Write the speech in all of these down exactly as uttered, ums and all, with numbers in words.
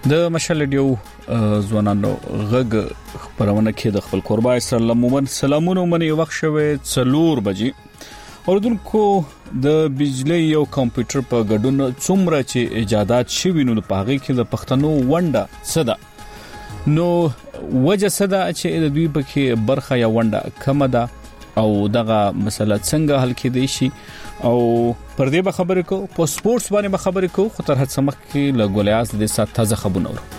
د مشال ډیو ځوانانو غږ خبرونه کې د خپل قربای سره لمومن سلامونه منی وخت شوه څلور بجې اوردونکو د بجلی او کمپیوټر په ګډون څومره چې ایجادات شوي نو په هغه کې د پښتنو ونډه صدا نو وجه صدا چې د دوی په برخه یا ونډه کم ده او دغه مسله څنګه حل کېدای شي او پر دې به خبرې کو په سپورتس باندې به خبرې کو خو تر هڅه سمخ کې لګولیاس د سات تازه خبرونه ورو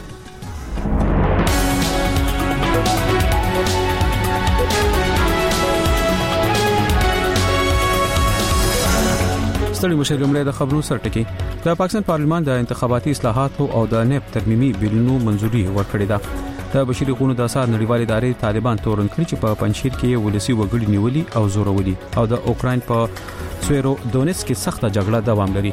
ستړي مشرګمړې د خبرو سرټکی د پاکستان پارلمان د انتخاباتي اصلاحاتو او د نیب ترمیمي بیلونو منځوري ورکړې ده د بشري حقوقو د اساس نړیوال ادارې طالبان تورن کړی چې په پنځشیر کې ولسی وګړي نیولي او زورولي او د اوکراین په سویرو دونیتس کې سخته جګړه دوام لري.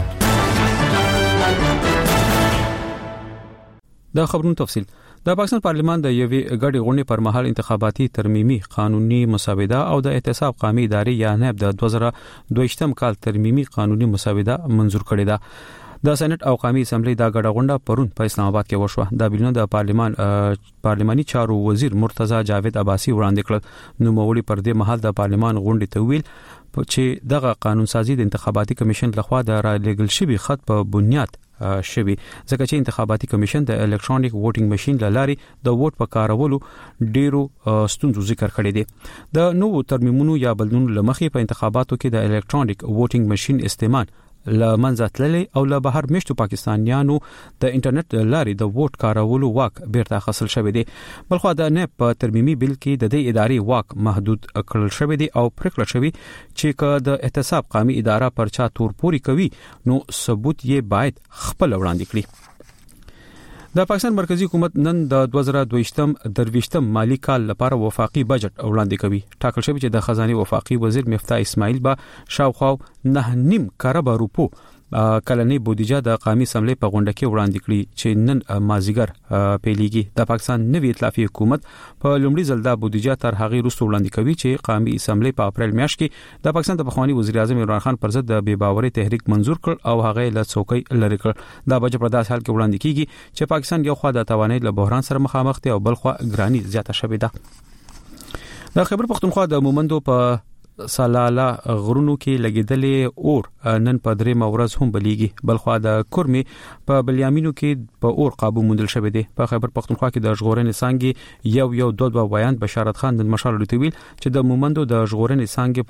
دا خبرونو تفصیل د پاکستان پارلمان د یوې غړي غونډې پر مهال انتخاباتي ترمیمي قانوني مسوده او د احتساب قومي ادارې یا نیب د دوه زره دوه کال ترمیمي قانوني مسوده منزور کړې ده. د سېنات او قومي اسمبلی دا غړه غونډه پرون په اسلام آباد کې وشوه. د بیلونو د پارلمان پارلماني چارو وزیر مرتضی جاوید عباسی وړاندې کړ. نو مولوی پر دې مهال د پارلمان غونډې ته ویل چې دغه قانون سازي د انتخاباتي کمیشن لخوا د را لېګل شوی خط په بنیاد شوی ځکه چې انتخاباتي کمیشن د الکترونیک ووټینګ ماشين لاري د ووټ په کارولو ډیرو ستونزو ذکر کړی دی. د نوو ترمیمونو یا بدلونونو لمخې په انتخاباتو کې د الکترونیک ووټینګ ماشين استعمال لمنځه تللی او له بهر مشتو پاکستانیانو د انټرنیټ لاري د ووټ کارولو واک بیرته حاصل شوی دی. بلخو د نیب په ترمیمي بیل کې د دې ادارې واک محدود کړل شوی دی او پریکړه شوی چې که د احتساب قومي اداره پر چا تور پوری کوي نو ثبوت یې باید خپل وړاندې کړي. د پاکستان مرکزی حکومت نن د دوه زره دوه درویشتم مالی کال لپاره وفاقي بجټ وړاندې کوي. ټاکل شوی چې د خزانه وفاقي وزیر مفتاح اسماعیل با شاوخوا نه نیم کروڑ روپو کلنی بودیجه د قومي اسمبلی په غونډه کې وړاندې کړي چې نن مازیګر پیلېږي. د پاکستان نوی ائتلافي حکومت په لومړي ځل د بودیجه تر هغه وروسته وړاندې کوي چې قومي اسمبلی په اپریل میاشت کې د پاکستان د پخوانی وزیر اعظم عمران خان پر ضد د بې باورۍ تحریک منزور کړ او هغه له څوکۍ لری کړ. دا بجټ په داسې حال کې وړاندې کیږي چې پاکستان یو خوا د توانایي له بحران سره مخامخ دی او بل خوا ګرانی زیاته شوې ده. د خیبر پختونخوا د مومندو په سلاله غرونو کې لګیدلې اور نن په درې مورز هم بلیږي. بلخوا د کورمي په بلیامینو کې په اور قابو موندل شوی دی. په خیبر پختونخوا کې د ژغورنې څانګې یو یو دوه دوه بیان بشارت خان د مشال لټویل چې د مومندو د ژغورنې څانګې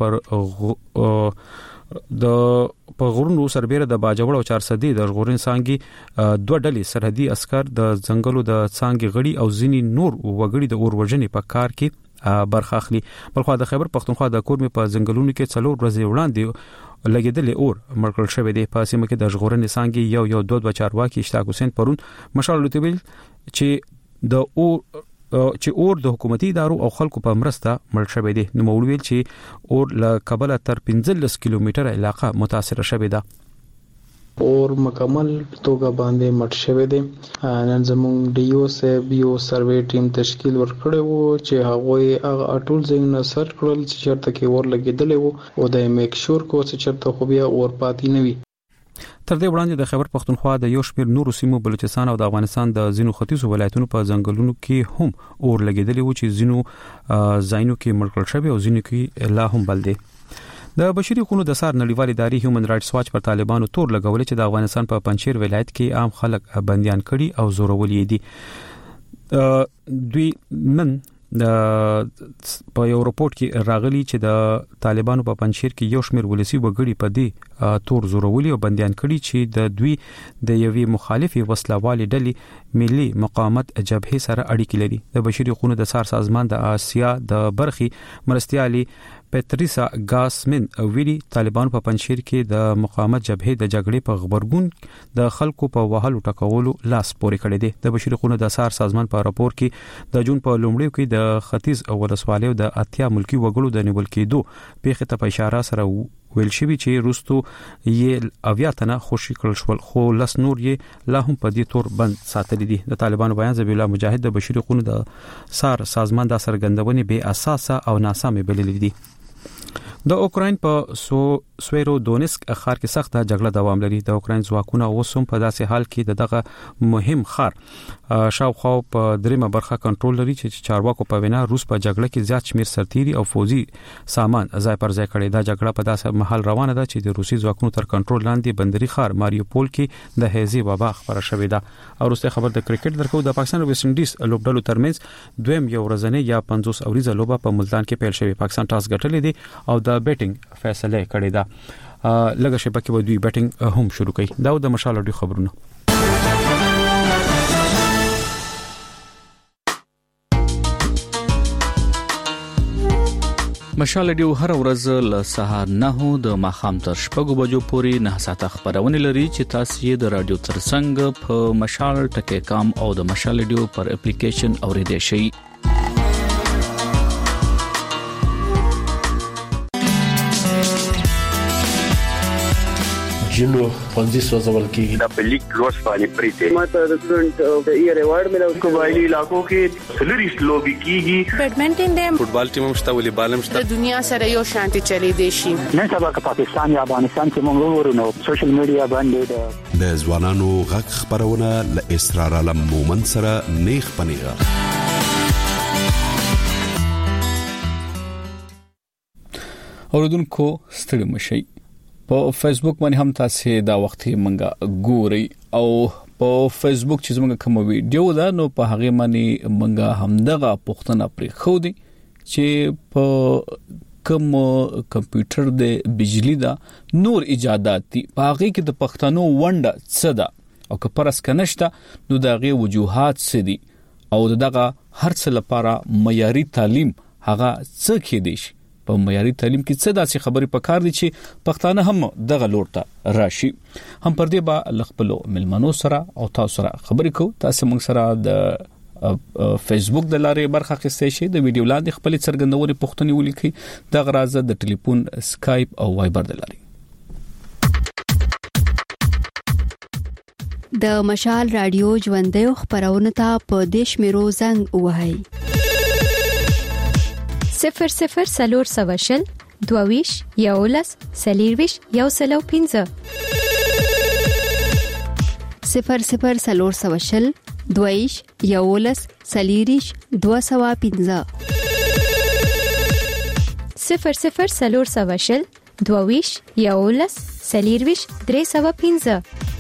پر د په غرونو سربېره د باجوړ او چارسدي د ژغورنې څانګې دوه ډلې سرحدي عسكر د ځنګلو د څانګې غړي او ځینی نور وګړي د اور وژنې په کار کې برخه اخلي. بلخو د خیبر پختونخوا د کورمي په ځنګلونو کې څلور ورځې وړاندې لګیدلې اور مرکل شوی دی. په سیمه کې د ژغورنې څانګې یو یو دوه دوه چارواکي اشتاق حسین پرون مشال لټویل چې د اور چې اور د حکومتي ادارو او خلکو په مرسته مړ شوی دی. نو مولوی چې اور له کابل تر پنځلس کیلومتره علاقه متاثر شوی ده. اور مکمل توګه باندې مټ شوی دی. نن زموږ ډیو سیب یو سروې ټیم تشکیل ورکړی وو چې هغه هغه ټول ځایونه سر کړل چې چېرته کې اور لګېدلی وو او د میک شور کو چې چېرته خو بیا اور پاتې نه وي. تر دې وړاندې د خیبر پختونخوا د یو شمېر نورو سیمو بلوچستان او د افغانستان د ځینو ختیځو ولایتونو په ځنګلونو کې هم اور لګېدلی وو چې ځینو ځایونو کې مړ کړل شوی او ځینو کې لا هم بل دی. د بشري حقوقو د سار نړیوال ادارې هیومن رائټس واچ پر طالبانو تور لګولې چې د افغانستان په پنځشیر ولایت کې عام خلک بنديان کړي او زورولي دي. دوی نن د په یو رپورت کې راغلي چې د طالبانو په پنځشیر کې یو شمېر ولسی وګړي په دې تور زورولي او بنديان کړي چې د دوی د یوې مخالفي وسلوالي ډلې ملي مقاومت جبهه سره اړیکې لري. د بشري حقوقو د سار سازمان د آسیا د برخي مرستيالي پټریسا ګاسمن ویلي طالبان په پنځشیر کې د مقاومت جبهه د جګړې په خبرګون د خلکو په وهلو ټکولو لاس پورې کړی دی. د بشري حقوقو د سار سازمان په راپور کې د جون په لومړیو کې د ختیځ او ولسوالیو د اتیا ملکی وګړو د نیول کېدو پیښه ته په اشاره سره ویل شوی چې روستو یې اویا تنه خوشی کړل شول خو لس نور یې لا هم په دې تور بند ساتل دي. د طالبانو بیان ذبیح الله مجاهد د بشري حقوقو د سار سازمان د سرګندونې بې اساسه او ناسمه بللې دي. د اوکراین په سو سویرو دونسک ښار کې سخته جګړه دوام لري. د اوکراین ځواکونه اوسم په داسې حال کې د دغه مهم ښار شاوخوا په دریمه برخه کنټرول لري چې چارواکو په وینا روس په جګړه کې زیات شمیر سرتيري او فوزي سامان ځای پر ځای کړي. دا جګړه په داسې محل روانه ده چې د روسي ځواکونو تر کنټرول لاندې بندري ښار ماریوپول کې د هیزي وبا خبره شوې ده. او وروسته خبر د کرکټ درکو د پاکستان او ویسټ انډیز لوبډلو ترمنځ دویم یو ورځنی یا پنځوس اوریزه لوبه په ملتان کې پیل شوې. پاکستان ټاس ګټلې دي او د بیټینګ فیصله کړې ده. لږه شپه کې به دوی بیټینګ هم شروع کړي. دا د مشال اډیو خبرونه. مشال اډیو هر ورځ له سهار نه د ماخام تر شپږو بجو پورې نه ساعته خبرونه لري چې تاسو یې د رادیو ترڅنګ په مشال ټکی کام او د مشال اډیو پر اپلیکیشن اوریدئ شئ. جنو پنځه سوزول کېږي د پلیک روز باندې پریته ماته د سټډنټ د ایئر ایوارډ ملو قبایلی علاقو کې سلریست لوبي کیږي. بیډمنټن دیم فوټبال ټیم هم شته ولې بالم شته. د دنیا سره یو شانتي چلی دی شي. نن سبا که پاکستان یا افغانستان کې موږ ورونو سوشل میډیا باندې د ځوانانو غږ خبرونه ل اسرار علم مومن سره نیخ پنیغه. اوردونکو ستړي مشي. په فیسبوک باندې هم تاسو دا وخت منګه ګوري او په فیسبوک چې موږ کوم ویډیو دا نو په هغه باندې منګه همدغه پښتنه پرې خو دي چې په کوم کمپیوټر د بجلی دا نور ایجادات دي په هغه کې د پښتنو ونده څه ده او که پرس کنهشته نو دغه وجوهات څه دي او دغه هر څه لپاره معیاري تعلیم هغه څه کې دي. په معیاري تعلیم کې څه داسې خبرې پکار دي چې پښتانه هم دغه لور ته راشي. هم پر دې با لخپلو ملمنو سره او تاسو سره خبرې کو. تاسو موږ سره د فیسبوک د لارې برخه اخیستئ شئ. د ویډیو لاندې خپل څرګندوري پوښتنې ولیکئ. د غرازه د ټلیفون سکایپ او وایبر د لارې. د مشال رادیو ژوندې خبرونه ته په دیش میرو زنګ وهاي صفر صفر سلور سواشل دوویش یولس سلیرویش یو سلو پینزه صفر صفر سلور سواشل دوویش یولس سلیریش دو سوا پینزه صفر صفر سلور سواشل دوویش یولس سلیرویش درې سوا پینزه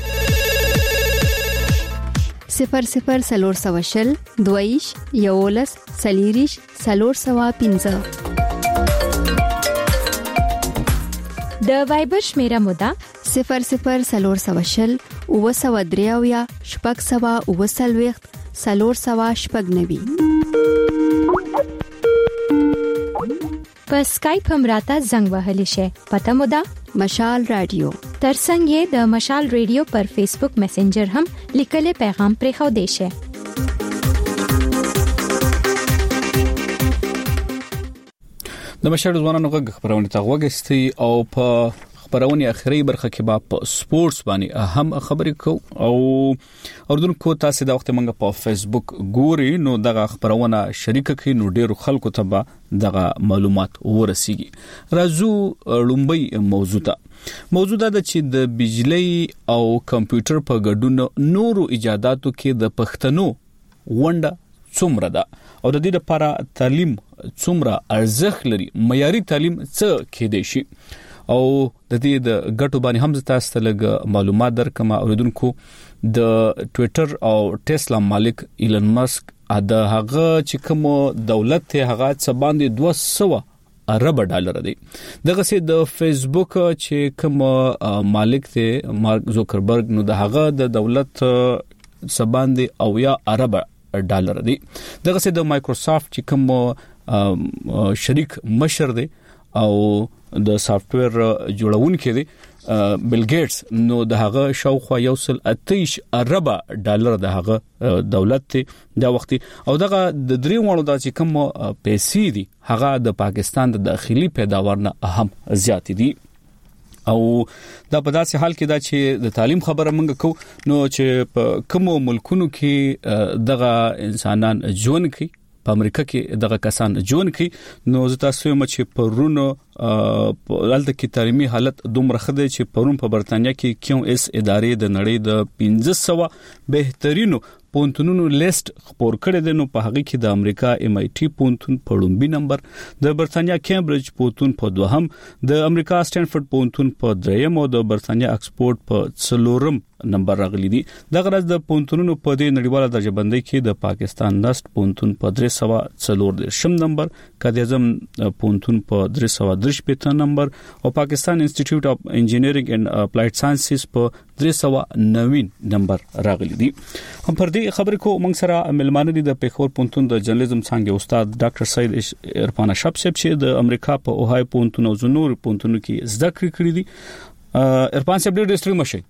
صفر صفر سلور سواشل دویش یولس سلیریش سلور سوا پینزه. د وایبر شمیره مودا صفر صفر سلور سواشل او سوا دریاویا شپږ سوا او سلويخت سلور سوا شپږ نوي. په سکایپ هم راته زنګ وهلی شي. پته مودا مشال رادیو ترڅنګ یې د مشال رادیو پر فیسبوک میسنجر هم لیکلي پیغام پرې خو دی شي. د مشال ځوانانو غږ خبرونه ته وګستي او په خبرونه اخري برخه کې با په سپورتس باندې هم خبرې کو او اردوونکو تاسو دا وخت منګه په فیسبوک ګوري نو دغه خبرونه شریک کړئ نو ډیرو خلکو ته به دغه معلومات ورسیږي. راځو لومبي موضوع ته موضوع دا چې د بجلی او کمپیوټر په ګډون نورو ایجاداتو کې د پښتنو ونده څومره ده او د دې لپاره تعلیم څومره ارزښت لري. معیاري تعلیم څه کې دی شي او د دې د ګټو باندې هم تاسو ته لږ معلومات درکم. اوریدونکو د ټوئیټر او ټسلا مالک ایلن ماسک دا هغه چې کوم دولت ته هغه څه باندې دوه سوه ارب ډالر دی. دغه سي د فیسبوک چې کوم مالک ته مارک زوکربرګ نو د هغه د دولت څه باندې او یا ارب ډالر دی. دغه سي د مایکروسافت چې کوم شریک مشر دی او د سافټ ویر جوړونکي دی بل ګیټس نو د هغه شاوخوا یو سل اتیش ارب ډالر د هغه دولت ته دا وختي او دغه د درې وړو د چې کوم پیسې دي هغه د پاکستان د داخلي پیداوار نه اهم زیات دي. او دا په داسې حال کې دا چې د تعلیم خبره موږ کو نو چې په کوم ملکونو کې دغه انسانان ژوند کوي په امریکا کې دغه کسان جون کې نو زه تاسو یم چې پرونو دلته کې تعلیمي حالت دومره خده چې پرون په برتانیا کې کیو اس ادارې د نړۍ د پنځه سوه بهترینو پونتونونو لیست خپور کړی دی. نو په هغه کې د امریکا ایم آی ټي پونتون په لومبي نمبر، د برتانیا کیمبرج پونتون په دوهم، د امریکا سټینفورد پونتون په دریم او د برتانیا اکسفورد په څلورم نمبر راغلي دي. د غرض د پونتونونو په دې نړیواله درجه بندۍ کې د پاکستان نست پونتون په درې سوه څلور دیرشم نمبر، قائد اعظم پونتون په درې سوه درې شپېته نمبر او پاکستان انسټیټیوټ اف انجینرینګ اینڈ اپلایډ ساینسز په درې سوه نوي نمبر راغلي دي. هم پر دې خبرې کو موږ سره ملمانه دي د پیښور پونتون د جرنالیزم څانګې استاد ډاکټر سید عرفان اشرف صاحب چې د امریکا په اوهای پونتون او زنور پونتونو کې زده کړې کړې دي. عرفان صاحب ډېر ډېر مشه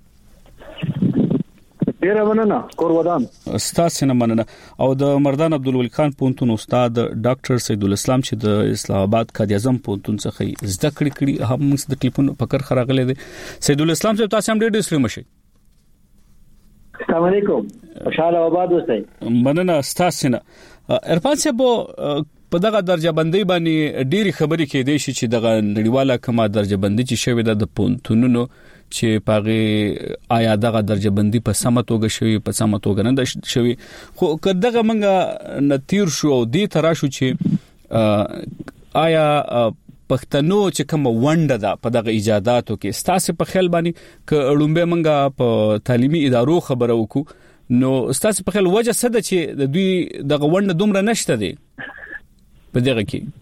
ډیر مننه کور ودان استاد سینه مننه او د مردان عبدالولی خان پونتون استاد ډاکټر سید الاسلام چې د اسلام آباد قائد اعظم پونتون څخه زده کړې کړي هم موږ د ټلیفون فکر خراغله دي. سید الاسلام صاحب تاسو هم ډېر ډېر مشه. السلام علیکم، خوشاله آباد اوسئ. مننه استاد سینه. عرفان صاحب په دغه درجه بندۍ باندې ډېری خبرې کې دي چې دغه نړیواله کومه درجه بندۍ چې شوې ده د پونتونونو چې پاغه آیا دغه درجه بندي په سمه توګه شوی په سمه توګه نه ده شوی، خو کداغه منګه نتیر شو او دې ترا شو چې آیا پښتنو چې کوم ونده ده په دغه ایجاداتو کې ستاسو په خیال باندې ک اړومبه منګه په تعلیمي ادارو خبره وکړو نو ستاسو په خیال وجه څه ده چې د دوی دغه ونده دومره نشته دي په دغه کې؟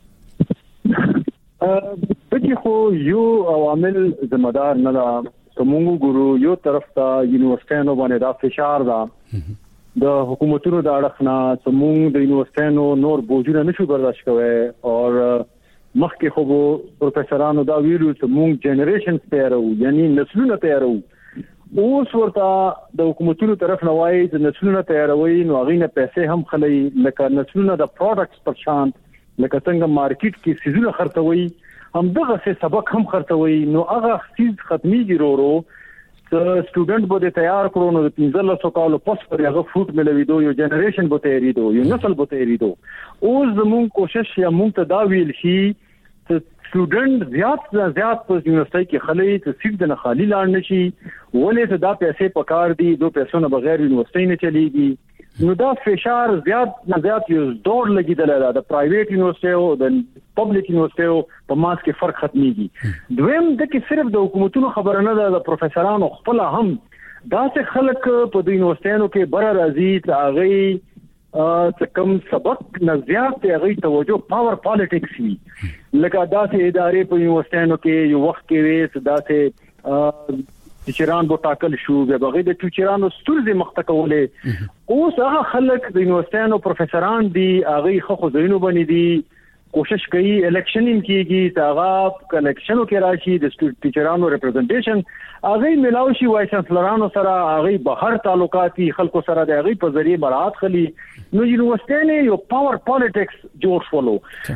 پکې خو یو عوامل ذمہ دار نه ده. کومو ګورو یو طرف ته یونیورسيټانو باندې دا فشار ده د حکومتونو د اړخ نه، کومو د یونیورسيټانو نور بوجونه نشو برداشت کوي او مخکې خو پروفیسورانو دا ویلو چې موږ جنریشن تیارو یعنی نسلونه تیارو. اوس ورته د حکومتونو طرف نه وایي چې نسلونه تیاروي نو هغه نه پیسې هم خلي لکه نسلونه د پروډکټس پر شان لکه څنګه مارکیټ کې سيزونه خرڅوي هم دغه څه سبق هم خرڅوي نو هغه سیز ختميږي ورو ورو. چې سټوډنټ به تیار کړو نو د پنځه سوه کالو پس پر هغه فوټ ملوي دو یو جنریشن به تیاری دو یو نسل به تیاری دو. اوس زموږ کوشش یا موږ ته دا ویل شي چې سټوډنټ زیات زیات په یونیورسيټي کې خلي چې سیټ نه خالی لاړ نشي ولې ته دا پیسې پکار دي دو پیسو نه بغیر یونیورسيټي نه چلیږي. نو دا فشار زیات نه زیات یو دور لګیدل دا د پرایویټ یونیورسيټي او د پبلک یونیورسيټي په ماس کې فرق ختميږي. دویم د کې صرف د حکومتونو خبره نه ده، د پروفیسورانو خپل هم دا څه خلک په د یونیورسيټانو کې بر راځي ته هغه څه کم سبق نه زیات هغه توجه پاور پالیټکس وی لکه دا سه ادارې په یونیورسيټانو کې یو وخت کې وې دا سه ټیچران بو ټاکل شو به بغیر د ټیچرانو ستوري مختکولې. اوس هغه خلک د یونیورسيټانو پروفیسوران دي هغه خو ځینو باندې دي کوشش کوي الیکشن ان کیږي هغه کلیکشنو کې راشي د ټیچرانو ریپرزنټیشن هغه ملاوي شي وای چانسلرانو سره هغه بهر تعلقاتي خلکو سره د هغه په ذریعہ برات خلی نو یونیورسيټي یو پاور پالیټکس جوړ شولو.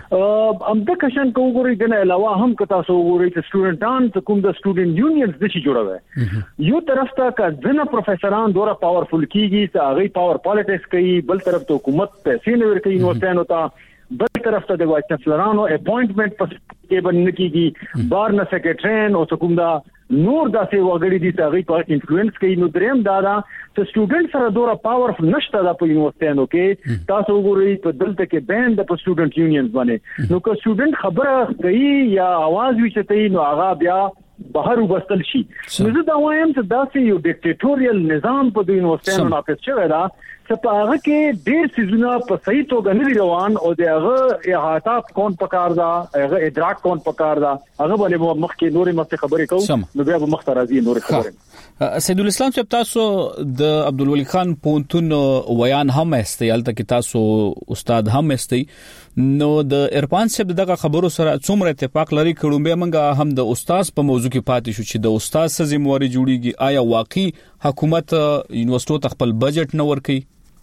ام د کشن کو ګوري دنه علاوه هم کتا سو ګوري چې سټوډنټان کوم د سټوډنټ یونینز د شي جوړوي یو طرف ته کا ځنه پروفیسوران دوره پاورفل کیږي چې هغه پاور پالیټکس کوي، بل طرف ته حکومت پیسې نه ورکوي یونیورسيټانو ته، بل طرف ته د وایس چانسلرانو اپوینټمنٹ په کې باندې کیږي، بار نه سیکریټرین او کوم دا نور داسې وګړي دي چې هغه په انفلوئنس کوي. نو دریم دا دا چې سټوډنټ سره دوره پاورفل نشته د په یونیورسيټانو کې تاسو وګورئ په دلته کې بین د سټوډنټ یونینز باندې نو که سټوډنټ خبره کوي یا आवाज وچتای نو هغه بیا بهر وبستل شي. نو زه دا وایم چې داسې یو ډیکټیټوریل نظام په د یونیورسيټانو نافذ شوی دا چې په هغه کې ډېر سيزونه په صحیح توګه نه روان او دغه احاطه کون پکار دا هغه ادراک کون پکار دا هغه باندې مخکې نورې مست خبرې کوم نو بیا به مخ ته راځي نورې خبرې. سید الاسلام صاحب تاسو د عبدالولی خان پونتون ویان هم استیال ته کې تاسو استاد هم استی نو د عرفان صاحب دغه خبرو سره څومره اتفاق لري کړو به منګه هم د استاد په موضوع کې پاتې شو چې د استاد سره ذمہواری جوړیږي آیا واقعي حکومت یونیورسيټو ته خپل بجټ نه ورکي؟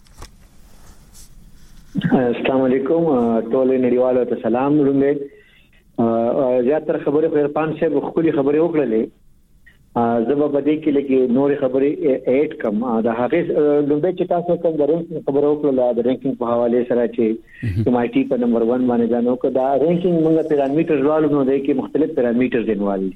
السلام علیکم ټول نړیوالو ته سلام. لومړی زیاتره خبرې په عرفان صاحب خپل خبرې وکړلې زما په دې کې لکه نور خبرې اډ کم دا هغه لومبه چې تاسو کوم د رینکینګ خبرو کړل د رینکینګ په حواله سره چې ایم آی ټي په نمبر ون باندې ځانو کو دا رینکینګ موږ پیرامترز والو نو دی کې مختلف پیرامترز انوالي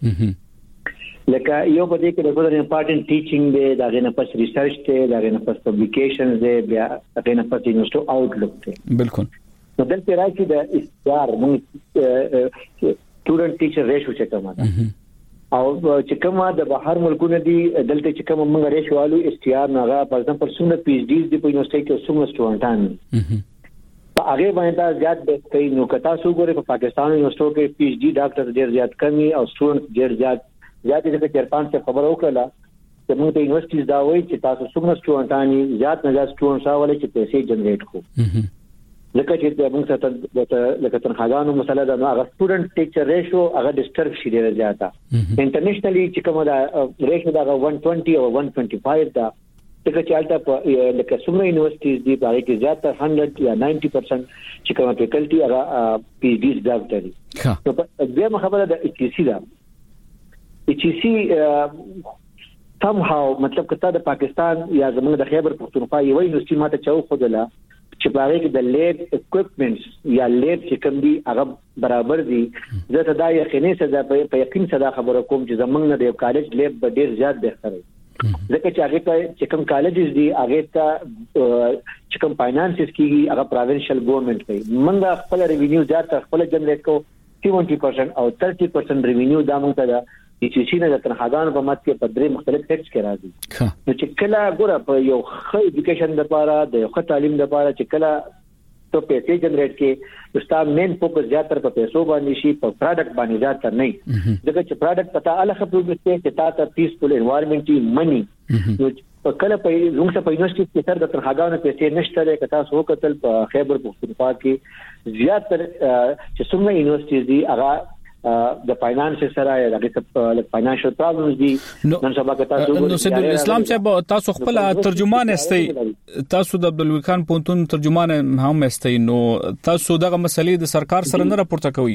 لکه یو په دې کې د ډېر امپورټنت ټیچینګ دی دا غنه پس ریسرچ دی دا غنه پس پبلیکیشنز دی بیا غنه پس یونیورسيټي آوټلک دی بالکل نو دلته راځي د استعار موږ سټوډنټ ټیچر ریشو چې کومه ده او چې کومه د بهر ملکونو دي دلته چې کومه موږ ریشو والو استعار نه په ایگزامپل څومره پی ایچ ډیز دی په یونیورسيټي کې څومره سټوډنټان په هغه باندې دا زیات د کوي نو کتا سو ګوره په پاکستان یونیورسيټو کې پی ایچ ډی ډاکټر ډیر زیات کمی او سټوډنټ ډیر زیات زیات دي چې چرپان څخه خبر وکړه چې موږ ته یونیورسيټیز دا وایي چې تاسو څومره سټوډنټان زیات نه زیات سټوډنټس راولي چې پیسې جنریټ کړو لکه چې موږ ته لکه تنخواګانو مسله ده نو هغه سټوډنټ ټیچر ریشو هغه ډیسټرب شي ډیر زیاته انټرنیشنلی چې کومه دا ریشو دا one twenty او one twenty-five دا څنګه چې البته په لکه څومره یونیورسيټیز دي په هغه کې زیاته one hundred یا ninety percent چې کومه فیکلټي هغه پی ایچ ډیز ډاکټري نو په دې خبره د ایچ سی دا ایچ سی somehow مطلب کته د پاکستان یا زموږ د خیبر پختونخوا یو یونیورسيټي ماته چاو خدلا چې باغې کې د لیب اکوپمنټس یا لیب چې کوم دي هغه برابر دي زه ته دا یقیني څه په یقین څه دا خبره کوم چې زمونږ نه د کالج لیب ډیر زیات بهتره ځکه چې هغه ته چې کوم کالجز دي هغه ته چې کوم فاینانسز کیږي هغه پروینشل ګورنمنت کوي موږ خپل ریوینیو زیات خپل جنریټ کوو seventy percent او thirty percent ریوینیو دا موږ ته چې چې نه د تنخواګانو په مات کې په درې مختلف ټیکس کې راځي نو چې کله ګوره په یو ښه ایجوکیشن لپاره د یو ښه تعلیم لپاره چې کله ته پیسې جنریټ کې نو ستا مین فوکس زیاتره په پیسو باندې شي په پروډکټ باندې زیاتره نه ځکه چې پروډکټ پتا الګ پروډکټ کې تا ته پیسفل انوایرنمنټي منی نو په کله په زموږ په یونیورسيټي کې تر د تنخواګانو پیسې نشته لري کته سو کتل په خیبر پختونخوا کې زیاتره چې څومره یونیورسيټي دي هغه د فاینانس سره یا د فاینانشل پرابلمز دي نن سبا کې تاسو نو سید الاسلام صاحب تاسو خپل ترجمان استئ تاسو د عبدالوی خان پونتون ترجمان هم استئ نو تاسو دغه مسلې د سرکار سره نه راپورته کوي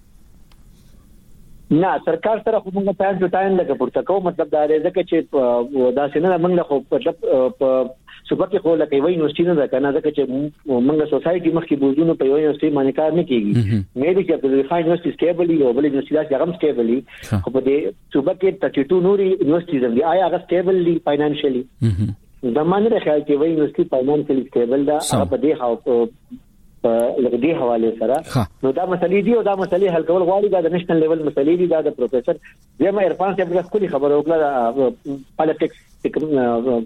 نه سرکار سره خو موږ په ټایم ټایم لګ پورته کوو مطلب دا دی چې دا څنګه موږ خو په صبح کې خو لکه وای یونیورسيټي نه کنه ځکه چې موږ سوسايټي مخکې بوزونو په یونیورسيټي باندې کار نه کیږي مې دي چې د ریفاین یونیورسيټي سټیبلی او بل یونیورسيټي دا هم سټیبلی خو په دې صبح کې thirty-two نوري یونیورسيټیز دي آیا هغه سټیبلی فاینانشلی زمانه د خیال کې وای یونیورسيټي فاینانشلی سټیبل دا هغه په دې هاو لکه دې حواله سره نو دا مسلې دي او دا مسلې حل کول غواړي دا د نېشنل لیول مسلې دي دا د پروفیسور زما عرفان صاحب د خپل خبرو وکړه پالیټکس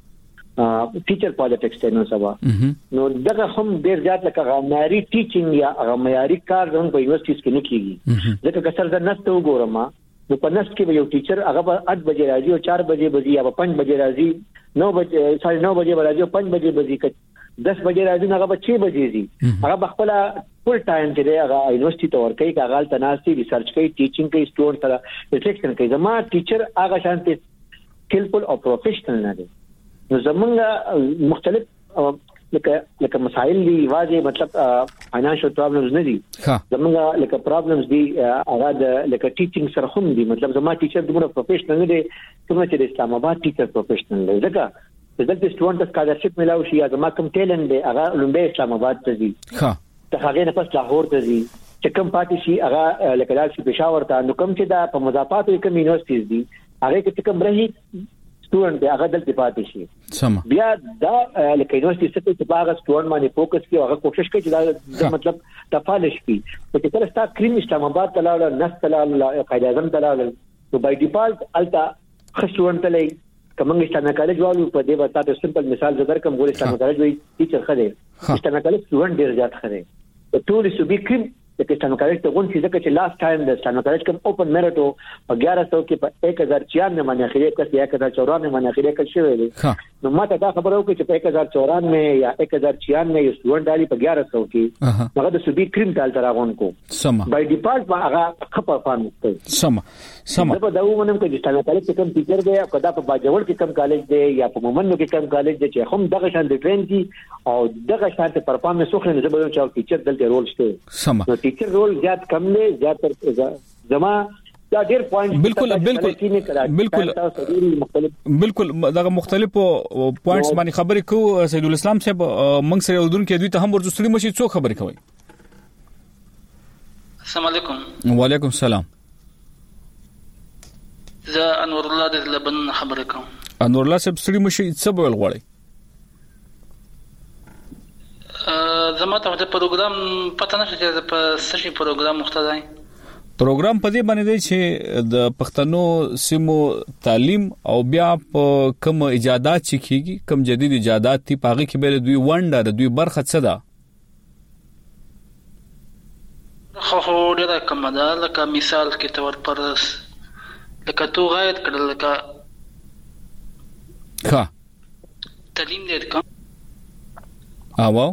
ټیچر پالیټکس ته نو سبا نو دغه هم ډیر زیات لکه معیاري ټیچینګ یا هغه معیاري کار زموږ په یونیورسيټیز کې نه کیږي ځکه که سر د نست وګورم نو په نست کې یو ټیچر هغه په eight بجې راځي او four بجې بځي یا په five بجې راځي nine بجې ساڑھے nine بجې راځي او five بجې بځي ten بجې راځي هغه په six بجې دي هغه خپل فل ټایم کې هغه یونیورسيټي ته ورکوي هغه تناسي ریسرچ کوي ټیچینګ کوي سټوډنټ سره ریفلیکشن کوي زما ټیچر هغه شانتي سکلفل او پروفیشنل نه دي نو زمونږ مختلف لکه لکه مسائل دي واځي مطلب فاینانشل پرابلمز نه دي زمونږ لکه پرابلمز دي هغه د لکه ټیچینګ سره هم دي مطلب زما ټیچر دغه پروفیشنل نه دي کوم چې د اسلام آباد ټیچر پروفیشنل دی ځکه چې دلته سټوډنټ سکالرشپ ملاوي شي یا زما کوم ټیلنټ دی هغه لومبه اسلام آباد ته دي ها ته هغه نه پس لاهور ته دي چې کوم پاتې شي هغه لکه دال شي پېښور ته نو کوم چې دا په مضافات کوم یونیورسيټیز دي هغه کې کوم رہی سټوډنټ هغه دلته پاتې شي سم بیا دا لکه یونیورسيټي څخه په هغه سټوډنټ باندې فوکس کوي هغه کوشش کوي چې دا مطلب تفالش کی په کله ستا کریم اسلام آباد ته لاړ نست لاړ قائد اعظم ته لاړ نو بای ډیفالت التا خښوند ته لې کومنګ اسلام کالج والو په دې وتا ته سمپل مثال زدر کوم ګول اسلام کالج وی ټیچر خره اسلام کالج سټوډنټ ډیر زیات خره ټول سو بي کریم د اسلام کالج ته غون چې ځکه چې لاست ټایم د اسلام کالج کوم اوپن میرټو په eleven hundred کې په one thousand ninety-four باندې اخیری کس یا one thousand ninety-four باندې اخیری کس شوی دی نو ماته دا خبره وکړه چې په one thousand ninety-four یا one thousand ninety-four یو سټوډنټ علی په eleven hundred کې هغه د سبي کریم تال تراغون کو سم بای ډیفالت هغه خپل فارم کوي سم سم دا به ومنم چې اسلام کالج کوم ټیچر دی او کدا په باجوړ کې کوم کالج دی یا په مومنو کې کوم کالج دی چې هم دغه شان د ټرین دي او دغه شان ته پرفارمنس وخت نه زبر چې ټیچر دلته رول شته سم نو ټیچر رول زیات کم نه زیات زما دا ډیر پوینټ بالکل بالکل بالکل بالکل دا مختلفو پوینټس باندې خبرې کوو. سید الاسلام صاحب موږ سره ودونکو دوی ته هم ورزستري مشي څو خبرې کوي. السلام علیکم. وعلیکم السلام. زه انور الله د لبنان خبرې کوم. انور الله صاحب ستړي مشي څه بول غواړي؟ زما ته د پروګرام پته نشته چې په څه پروګرام مختدای پروګرام په دې باندې دی چې د پښتنو سیمو تعلیم او بیا په کوم ایجادات چې کیږي کوم جدید ایجادات تی پاغي کې به دوی ونډه دوی برخه څه ده؟ خو خو ډیره کوم ده لکه مثال کې تور پرس لکه تو غایت کړل لکه ښه تعلیم دې کوم اوو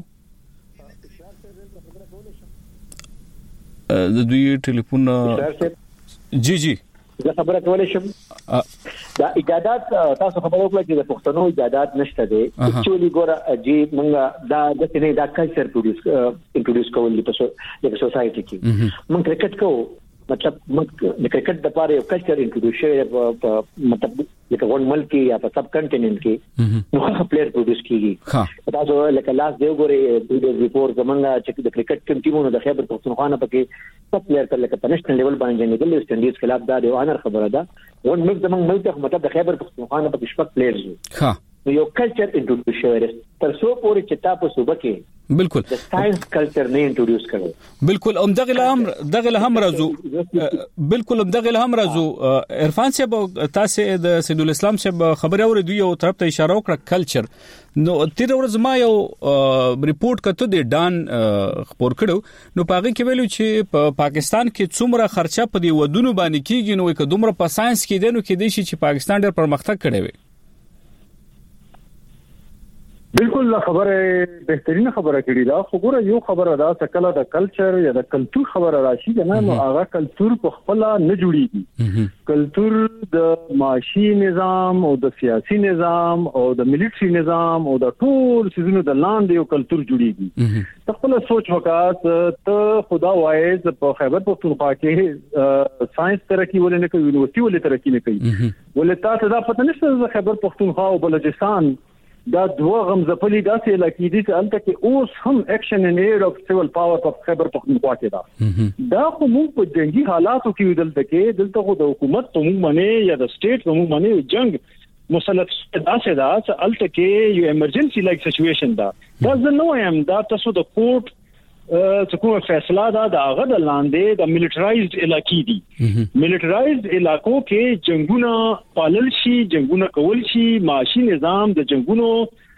د دوی ټلیفون جی جی زه خبره کولای شم. دا ایجادات تاسو خبرو وکړه چې د پښتنو ایجادات نشته دي چې ګوره جی موږ دا د سینې دا کلچر پروډوس انټروډوس کول دي په یو سوسايټي کې. موږ کرکټ کوو مطلب موږ د کرکټ د پاره یو کلچر انټروډوس شوی مطلب لکه ون ملک یا په سب کنټیننټ کې نو پلیئر پروډوس کیږي. تاسو لکه لاس دیو ګوري د دې ریپورت زمونږه چې د کرکټ ټیم ټیمونو د خیبر پختونخوا نه پکې سب پلیئر تل لکه په نېشنل لیول باندې جنګل ویسټ انډیز خلاف دا دی وانر خبره ده. ون ملک زمونږ ملک مطلب د خیبر پختونخوا نه پکې شپږ پلیئرز ها نو یو کلچر انټروډوس شوی دی تر څو پورې چې تاسو صوبه کې بالکل د ساينس کلچر نه انټروډوس کړو. بالکل هم دغه هم دغه هم راځو بالکل هم دغه هم راځو. عرفان صاحب تاسو د سید الاسلام صاحب خبره اورې دوی یو طرف ته اشاره وکړه کلچر. نو تیر ورځ ما یو ریپورت کته د ډان خبر کړو نو پاغي کې ویلو چې په پا پاکستان کې څومره خرچه په دی ودونو باندې کیږي نو که دومره په ساينس کې دینو کې دي چې پاکستان ډېر پرمختګ کړی وي. بالکل خبره بهترینه خبره کړی دا خو ګوره یو خبره دا چې کله د کلچر یا د کلچر خبره راشي کنه نو هغه کلچر په خپل نه جوړیږي. کلچر د معاشي نظام او د سیاسي نظام او د ملټري نظام او د ټول سيزونو د لاندې یو کلچر جوړیږي. خپل سوچ وکړه ته خدا وایي په خیبر پختونخوا کې ساينس ترقی ولې نه کوي یونیورسيټي ولې ترقی نه کوي ولې تاسو دا پته نشته چې خیبر پختونخوا او بلوچستان دا دوه غمزپلي داسې علاقې دي چې البته کې اوس هم اکشن ان ایر اف سیول پاور په خیبر پختونخوا کې دا دا خو موږ په جنگي حالاتو کې دلته کې دلته خو د حکومت ته موږ باندې یا د سټیټ ته موږ باندې جنگ مسلط داسې دا چې البته کې یو ایمرجنسي لایک سچويشن دا دا زه نو یم دا تاسو د کوټ څه کومه فیصله دا د هغه د لاندې د ملټرایزډ علاقې دي. ملټرایزډ علاقو کې جنگونه پالل شي جنگونه کول شي معاشي نظام د جنگونو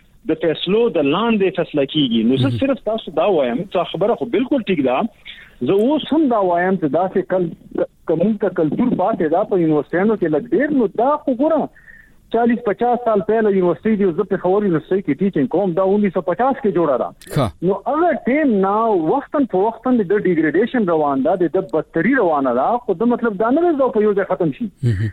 د فیصلو د لاندې فیصله کیږي. نو زه صرف تاسو دا وایم چې خبره خو بالکل ټیک ده. زه اوس هم دا وایم چې دا څه کل کوم ته کلچر پاتې دا په یونیورسيټونو کې لګ ډیر نو دا خو ګوره चालीस पचास साल पहले यूनिवर्सिटी जो जब खबर यूनिवर्सिटी की टीचिंग कौम दा उन्नीस सौ पचास के जोड़ा रहा नो अगर टेम ना वक्तन फवक्तन द डिग्रेडेशन रवान दा द बदतरी रवाना दा खुद मतलब दाने दा उपयोग खत्म शी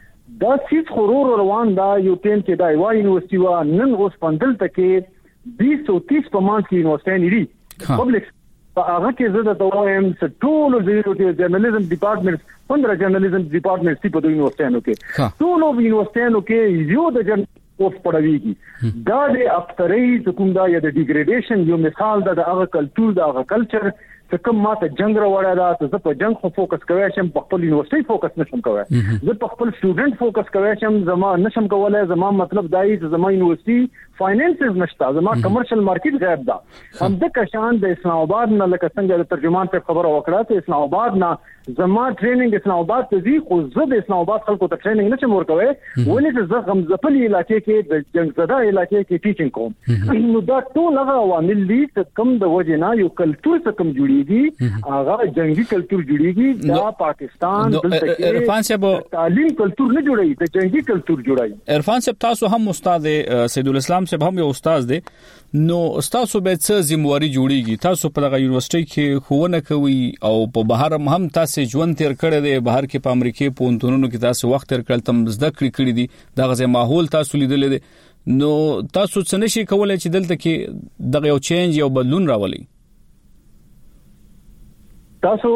دا سیس خورور روان دا یو ټیم کې دا یو یونیورسيټي وا نن اوس پندل تکې बीस او तीस په مان کې یونیورسيټي لري پبلک په هغه کې زه د دوام ټول د جرنالیزم ډپارټمنټ پندرہ جرنالیزم ډپارټمنټ سی په دوی یونیورسيټانو کې ټول یونیورسيټانو کې یو د جن اوس پړويږي دا د افترې کوم دا یا د ډیګریډیشن یو مثال دا د هغه کلچر دا هغه کلچر چې کوم ماته جنگ راوړی دا ته زه په جنگ خو فوکس کوی شم په خپل یونیورسيټي فوکس نشم کوی زه په خپل سټوډنټ فوکس کوی شم زما نشم کولای زما مطلب دای چې زما یونیورسيټي فاینانسز نشته زما کمرشل مارکیټ غیب ده هم د کشان د اسلام آباد نه لکه څنګه د ترجمان په خبره وکړه ته اسلام آباد نه زما ټریننګ اسلام آباد ته زی خو زه د اسلام آباد خلکو ته ټریننګ نشم ورکوي ولې چې زه غمزپلي علاقې کې د جنگ زده علاقې کې ټیچینګ کوم نو دا ټول هغه عوامل دي چې کوم د وجه نه یو کلچر څخه کوم جوړیږي هغه جنگي کلچر جوړیږي دا پاکستان دلته عرفان صاحب تعلیم کلچر نه جوړي د جنگي کلچر جوړي عرفان صاحب تاسو هم استاد سید الاسلام صاحب هم یو استاد دي نو تاسو به څه ذمہواری جوړیږي تاسو په دغه یونیورسيټي کې خوونه کوي او په بهر هم تاسو ژوند تیر کړی دی بهر کې په امریکا په پونتونو کې تاسو وخت تیر کړل تم زده کړی کړی دي دغه ځای ماحول تاسو لیدل دي نو تاسو څه نشي کولای چې دلته کې دغه یو چینج یو بدلون راولي تاسو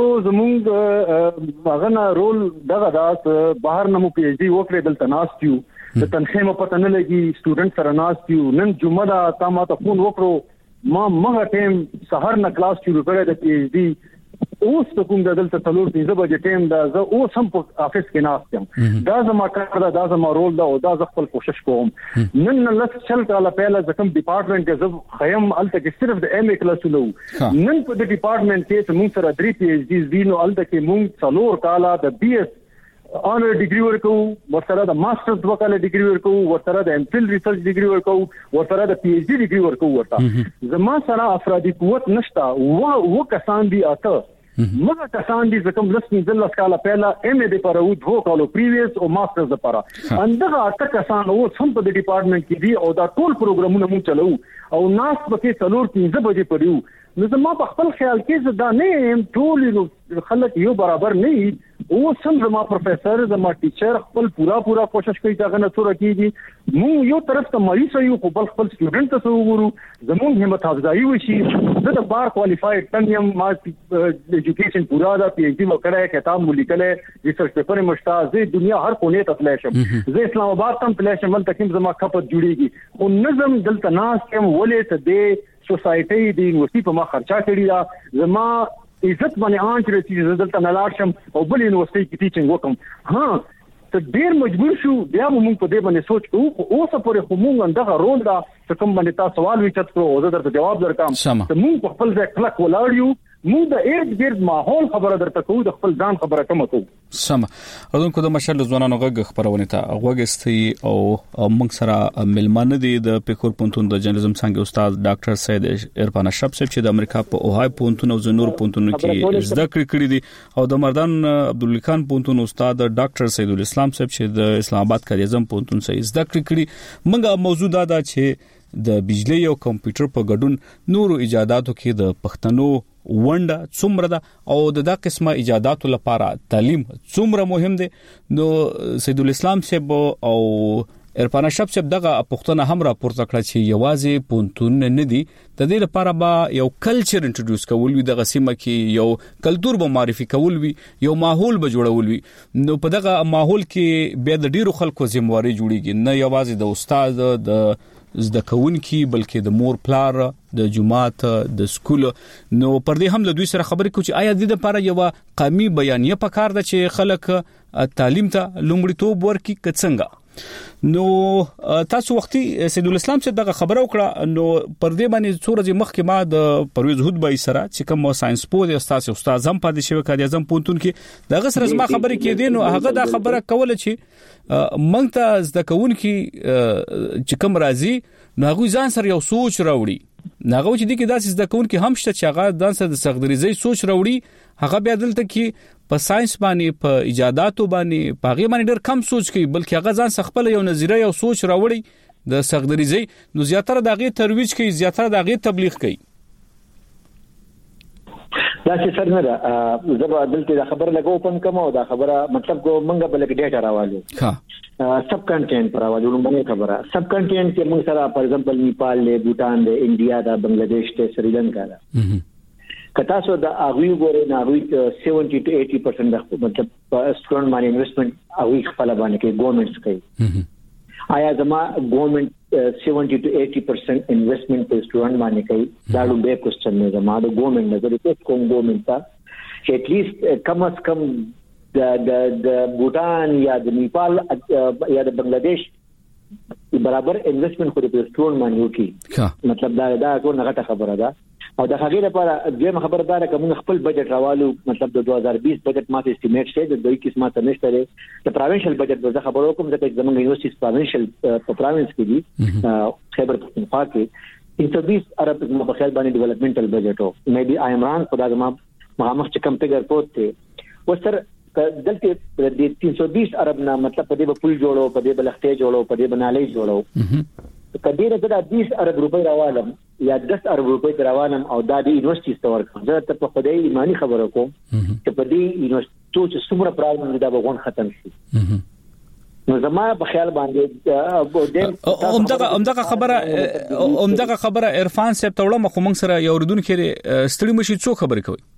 زموږ هغه نه رول دغه داس بهر نه مو پی ایچ ډي وکړې دلته ناستیو د تنخې مو پته نه لګي سټوډنټ سره ناستیو نن جمعه دا تا ما ته فون وکړو ما مغه ټیم سحر نه کلاس شروع کړی د پی ایچ ډي اوس ته کوم دلته تلور پنځه بجې ټیم دا زه اوس هم په افیس کې ناستم دا زما کار دا دا زما رول دا او دا زه خپل کوشش کوم نن نه لس چل کاله پهله ځکه ډپارټمنټ کې زه خیم الته کې صرف د ایم ای کلاس لو نن په د ډپارټمنټ کې موږ سره درې پی ایچ ډیز دي نو الته کې موږ څلور کاله د بی ایس آنر ډیګري ورکو ورسره د ماسترز وکاله ډیګري ورکو ورسره د ایم فل ریسرچ ډیګري ورکو ورسره د پی ایچ ډي ډیګري ورکو ورته زما سره افرادي قوت نشتا و و کسان دي اته مګه کسان دي چې کوم لسنی د لاس کاله پهلا ایم ای د پر او دوه کالو پریویس او ماسترز لپاره اندغه اته کسان او سم په ډپارټمنټ کې دي او دا ټول پروګرامونه مونږ چلو او ناس پکې څلور پنځه بجې پړیو نو زما په خپل خیال کې دا نه ام ټول خلک یو برابر نه او سم زما پروفیسور زما ټیچر خپل پورا پورا کوشش کوي چې غنه څوره کیږي مو یو طرف ته مریض یو خو بل خپل سټوډنټ ته وګورو زموږ همت افزایی وشي زه د بار کوالیفاید تنیم ما ایجوکیشن پورا دا پی ایچ ڈی وکړای کتاب ملیکله ریسرچ پیپر مشتا زه دنیا هر کونه ته تلای شم زه اسلام آباد ته تلای شم تکیم زما خپت جوړیږي او نظم دلته ناس کوم ولې ته د سوسایټي د یونیورسيټي په ما خرچا کړی دا زما عزت باندې آنچ رسېږي دلته نه لاړ شم او بل یونیورسيټي کې ټیچینګ وکم ها ته ډیر مجبور شو بیا موږ په دې باندې سوچ کوو اوس پورې خو موږ اندغه رول دا چې کوم باندې تاسو سوال وچت کړو او زه درته جواب درکم ته موږ په خپل ځای کلک ولاړ یو موږ د ایرد ګرد ماحول خبره درته کوو د خپل ځان خبره کوم کوو سم اذن د مشر ځوانانو غږ خبرونه ته غوګستي او موږ سره ملمانه دي د پیکور پونتون د جرنالیزم څنګه استاد ډاکټر سید عرفان اشرف صاحب چې د امریکا په اوهای پونتون او زنور پونتون کې زده کړې کړې دي او د مردان عبدالله خان پونتون استاد ډاکټر سید الاسلام صاحب چې د اسلام آباد کاریزم پونتون څخه زده کړې کړې موږ موضوع دا ده چې د بجلی او کمپیوټر په ګډون نورو ایجاداتو کې د پښتنو ونده څومره ده او د دا قسمه ایجاداتو لپاره تعلیم څومره مهم دی نو سید الاسلام صاحب او عرفان اشرف صاحب دغه پښتنه هم راپورته کړ چې یوازې پونتون نه دي د دې لپاره به یو کلچر انټروډوس کول وي د غسیمه کې یو کلچر به معرفي کول وي یو ماحول به جوړول وي نو په دغه ماحول کې به د ډیرو خلکو ذمہواری جوړیږي نه یوازې د استاد د زده کوونکی بلکې د مور پلار د جماعت د سکول نو پر دې هم له دوی سره خبرې کوي چې آیا د دې لپاره یو قومي بیانیه پکار ده چې خلک تعلیم ته لومړیتوب ورکړي کڅنګه نو تاسو وختي سید الاسلام چې دغه خبره وکړه نو پر دې باندې څورځي مخکې ما د پرویز هود بای سره چې کوم ساينس پوه استاد استاد هم پاتې شوی کړي ځم پونتون کې دغه سره زما خبرې کې دي نو هغه دا خبره کوله چې مونږ ته زده کوونکی چې کوم راځي نو هغه ځان سره یو سوچ راوړي ناغه چې د کې داسې زده کوونکی هم شته چې هغه ځان سره د سغدریزي سوچ راوړي هغه بیا دلته کې په ساينس باندې په ایجاداتو باندې په هغه باندې ډېر کم سوچ کوي بلکې هغه ځان خپل یو نظریه یو سوچ راوړي د سغدریزي نو زیاتره دغه ترویج کوي زیاتره دغه تبلیغ کوي دا چې سر نه دا زبر دلته دا خبره لګو پم کوم او دا خبره مطلب کو منګه بل کې ډیټا راوالو ها سب کنټینټ پر راوالو باندې خبره سب کنټینټ کې موږ سره فار ایگزامپل نیپال له بوتان له انډیا دا بنگلاديش ته سریلانکا دا کتا سو دا اغوی ګورې نه اغوی سیونټي ټو ایټي پرسنټ مطلب سټوډنټ باندې انویسټمنٹ اغوی خپل باندې کې ګورنمنټس کوي آیا زما ګورنمنٹ سیونټي ټو ایټي پرسنټ انویسټمنٹ په سټوډنټ باندې کوي دا ډېر به کوېسچن نه زما د ګورنمنٹ نظر کې کوم ګورنمنٹ تا چې ات لیست کم از کم د د د بوتان یا د نیپال یا د بنگلاديش برابر انویسټمنٹ خو د سټوډنټ باندې وکي مطلب دا دا ټول نه غټه خبره ده او د هغې لپاره دغه خبردار کوم خپل بجټ راوالو مطلب د دوه هزار بیس بجټ ماته استیمیټ شته د دوی قسمه ته نشته لري د پروینشل بجټ به خبرو کوم چې زموږ یونیورسيټي پروینشل په پروینس کې دي خیبر پختونخوا کې تین سو بیس ارب په خیال باندې ډیولپمنټل بجټ او مې بي آی عمران خدای ما مخامخ چې کم فګر پروت ته وستر دلته د تین سو بیس ارب نه مطلب په دې په پول جوړو په دې بلختې جوړو په دې بنالې جوړو کډیره دا بیس ارب روپۍ راوالم یا دس ارب روپۍ راوالم او دا د یونیورسيټي ستور کوم زه ته په خدای ایمانی خبره کوم چې په دې یونیورسيټي چې څومره پرابلم دا به غون ختم شي نو زما په خیال باندې همدغه همدغه خبره همدغه خبره عرفان صاحب ته وړم خو موږ سره یو ردون کې ستړي مشي څو خبرې کوي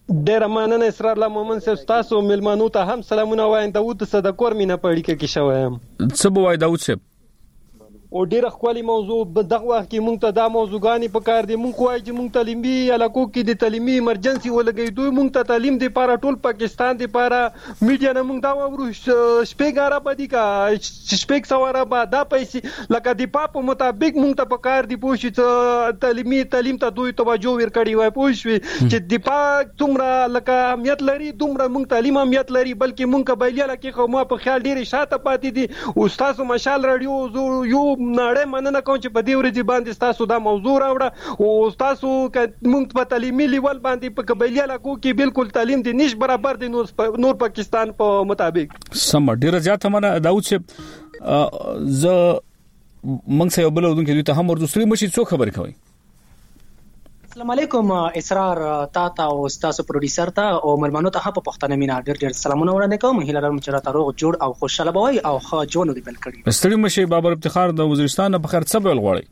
ډېر مننه اسرار الله مومن صاحب، تاسو ملمنو ته هم سلامونه وایم. داوود صدقور مینه پړی کې شوم. څه بوای داوود صاحب؟ او ډیره خولي موضوع په دغه وخت کې مونږ ته دا موضوعګانی په کار دي. مونږ کوی چې مونږ تعلیمي علاقو کې د تعلیمي ایمرجنسي ولګي دوی مونږ ته تعلیم دی لپاره ټول پاکستان دی لپاره میډیا نه مونږ دا ورو شپږاره پدې کا شپږ سواره با دا پیسې لکه د پاپ مطابق مونږ ته په کار دی پوه چې تعلیمي تعلیم ته دوی توجه ورکړي وای پوه شو چې د پاک څومره لکه اهمیت لري دومره مونږ تعلیم اهمیت لري، بلکې مونږ قبایلیه لکه خو ما په خیال ډیره شاته پاتې دي. او تاسو مشال رادیو یو نړۍ مننه کوم چې په دې ورځ باندې تاسو دا موضوع راوړه او تاسو موږ په تعلیمي لیول باندې په قبایلیه علاقو کې بالکل تعلیم دي نش برابر دي نور پاکستان په مطابق. سم ډیره زیاته مننه داوود صاحب. ز موږ سه بل ودون کې دوی ته هم ورسري مشي څو خبر کوي. السلام علیکم اسرار تا تا او تاسو پروډوسر ته او ملمنو ته په پښتنه مینا ډېر ډېر سلامونه وړاندې کوم. هیله لرم چې راته روغ جوړ او خوشاله بوي او ښه ژوند دې بل کړی. ستړي مشه بابر افتخار د وزیرستان په خیر څه بل غواړي.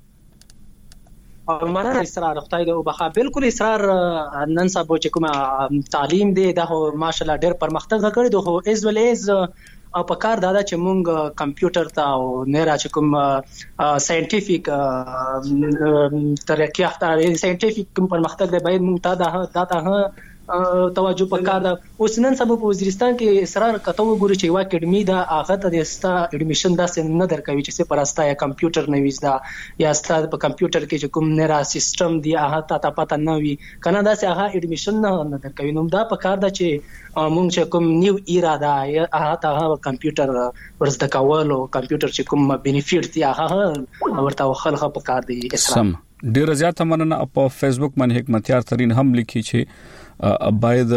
او مننه اسرار خدای دې وبخا. بالکل اسرار نن سبا چې کوم تعلیم دی دا ماشاءالله ډېر پرمختګ کړی دی، خو از ول از او په کار دا چې مونږ کمپیوټر ته او نه را چې کوم ساينټیفیک ترقی اخته ساينټیفیک کوم پرمختګ دی باید مونږ ته دا ته توجه پکار ده. اوس نن سبا په وزیرستان کې اسرار کته وګوري چې یو اکیډمي دا هغه ته د ستا اډمیشن داسې نه درکوي چې څه پرستا یا کمپیوټر نه ویزدا یا ستا په کمپیوټر کې چې کوم نه را سیستم دی هغه ته پته نه وي کنه داسې هغه اډمیشن نه درکوي. نو دا پکار ده چې مونږ چې کوم نیو ایرا دا هغه ته کمپیوټر ورسته کول او کمپیوټر چې کوم بینیفیټ دی هغه ورته خلک پکار دی. سم ډیر زیاته مننه. په فیسبوک باندې حکمتیار ترين هم لیکي چې باید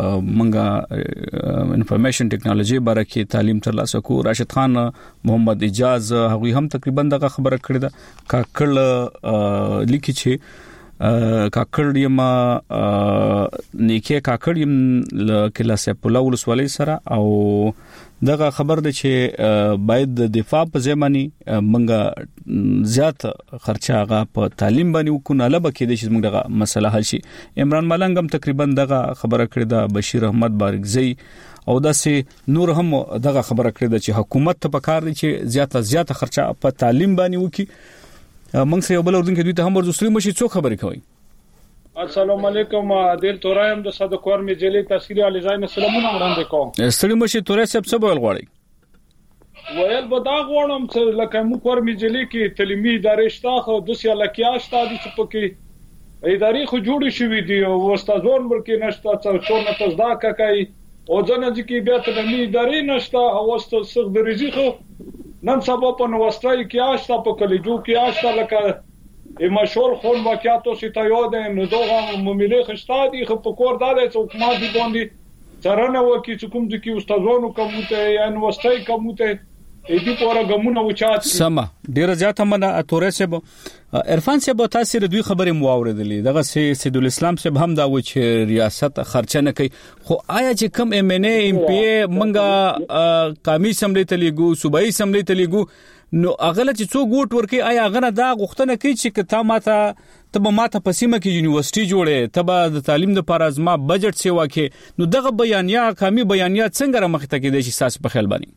منګه انفارمیشن ټیکنالوژي بارکه تعلیم ترلاسه کو. راشد خان محمد اجاز هغه هم تقریبا دغه خبره کړې ده. کاکړ لیکي چې کاکړ یما نیکه کاکړ یم کله سپولا ولسوالۍ سره او دغه خبر ده چې باید د دفاع په ځمانی منګه زیات خرچه هغه په تعلیم باندې وکړو لبه کې د چې موږ دغه مسله حل شي. عمران ملنګ هم تقریبا دغه خبره کړې ده. بشیر احمد بارکزی او داسې نور هم دغه خبره کړې ده چې حکومت ته پکار دي چې زیات زیات خرچه په تعلیم باندې وکړي. موږ سه یو بل اردن کې دوی ته هم ورسري مشي څو خبرې کوي. السلام علیکم دل تورایم د صدقور می جلی تحصیل علی زاین سلامونه وړاندې کوم. ستړي مشي تورې سب څه بول غواړي. ویل به دا غواړم چې لکه مو کور می جلی کې تعلیمي ادارې شته خو د سیا لکیا شته دي چې پکې ادارې خو جوړې شوې دي او استادون ورکې نشته چې څونه تزدا کوي او ځنه چې بیا تعلیمي ادارې نشته او استاد څخه د رزق خو نن سبا په نوستای کې آشته په کلیجو کې آشته لکه مشهور خون واقعاتو سیتا یاد نو دوغه مملي خشتا دي خو په کور داله حکومت دي باندې څرنه وکي چې کوم دي کې استادانو کومته یا نوستای کومته دې پورا غمونه وچات سما ډیر زیات منه اتوره سه عرفان سه تاسو دوی خبره مو اوریدلې دغه سه سید الاسلام سه هم دا و چې ریاست خرچه نه کوي خو آیا چې کم ام ان ای ام پی منګه قومي سملې تلیګو صوبایي سملې تلیګو نو اغله چې څو ګوټ ورکی آیا غنه دا غوښتنه کوي چې کته ماته تب ماته پسیمه کې یونیورسيټي جوړه تبا د تعلیم د لپاره ازما بجټ سی واکه نو دغه بیانیا قومي بیانیا څنګه مخ ته کې د شي ساس په خیال باندې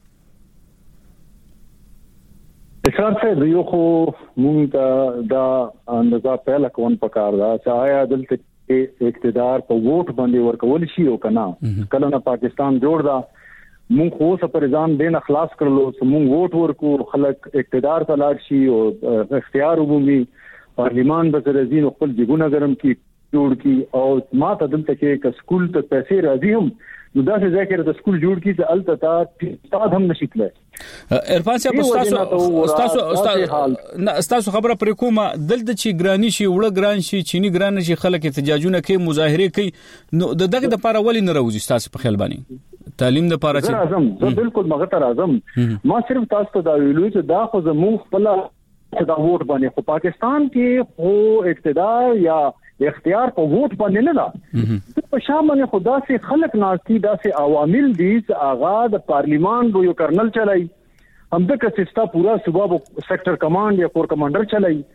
اسرار څه یو خو مونږ دا اندازه پهلا کوم پکار دا چې آیا دلته اقتدار په ووټ باندې ورکول شي او کنه کله نه پاکستان جوړ دا مونږ خو سپر ځان دین اخلاص کړلو چې مونږ ووټ ورکو خلک اقتدار ته لاړ شي او اختیار وبومي پارلیمان به زرزین خپل جګونه ګرم کی جوړ کی او ما ته دلته کې ک سکول ته پیسې راځي هم نو دا څه ځکه چې سکول جوړ کی چې الته تا استاد هم نشیتله عرفان صاحب استاد استاد استاد خبره پر کومه دلته چې ګرانی شي وړه ګران شي چيني ګران شي خلک احتجاجونه کوي مظاهره کوي نو دغه د لپاره ولې نه راوځي استاد په خیال باندې تعلیم د لپاره چې اعظم زه بالکل مغه تر اعظم ما صرف تاسو ته دا ویلو چې دا خو زموږ خپل دا ووټ باندې خو پاکستان کې خو اقتدار یا اختیار په ووټ باندې نه ده په شامل خدا سي خلق ناشتي دا سي عوامل دي چې آغا د پارلیمان یو کرنل چلای هم د کسستا پورا صوبه سیکټر کمانډ یا کور کمانډر چلای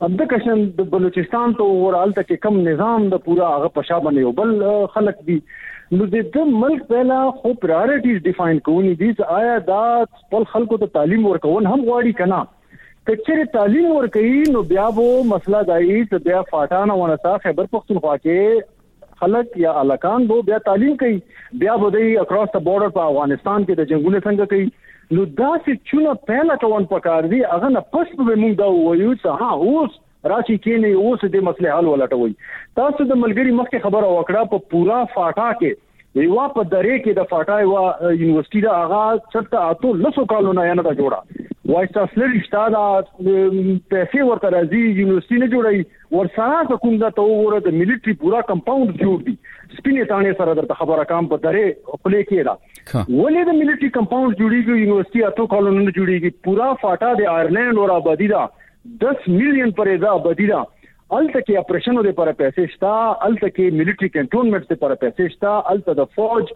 د کشن د بلوچستان ته ورالته کې کم نظام د پورا هغه پښا باندې بل خلک دي نو د ملک پهلا خو پرایورټیز ډیفاین کوونی دي آیا دا خپل خلکو ته تعلیم ورکول هم غواړي کنه کچره تعلیم ورکړي نو بیا وو مسله دای چې بیا فاټانه ونسا خیبر پختونخوا کې خلک یا الکان وو بیا تعلیم کوي بیا ودی اکراس د بورډر په افغانستان کې د جنگونو څنګه کوي نو دا چې چونه پهلا کوون پکار دی هغه نه پس به موږ دا وایو چې ها اوس راشي کینه اوس د مسله حل ولټوي تاسو د ملګری مخکې خبره وکړه په پورا فاټا کې یو په درې کې د فاټا یو یونیورسيټي دا هغه څټه اته لسو کالو نه نه دا جوړه وایس چانسلر اشتاده پیسې ورته راځي یونیورسيټي نه جوړي ورسره کوم دا ته وګوره د ملټري پورا کمپاوند جوړ دي سپینې تانه سره درته خبره کام په درې خپل کې را ولې د ملټري کمپاوند جوړیږي یونیورسيټي اته کالو نه جوړیږي پورا فاټا د آیرلند اور آبادی دا دس میلیون پرېدا آبادی دا الته کې اپریشنو لپاره پیسې شتا الته کې ملټري کنټونمنټ لپاره پیسې شتا الته د فوج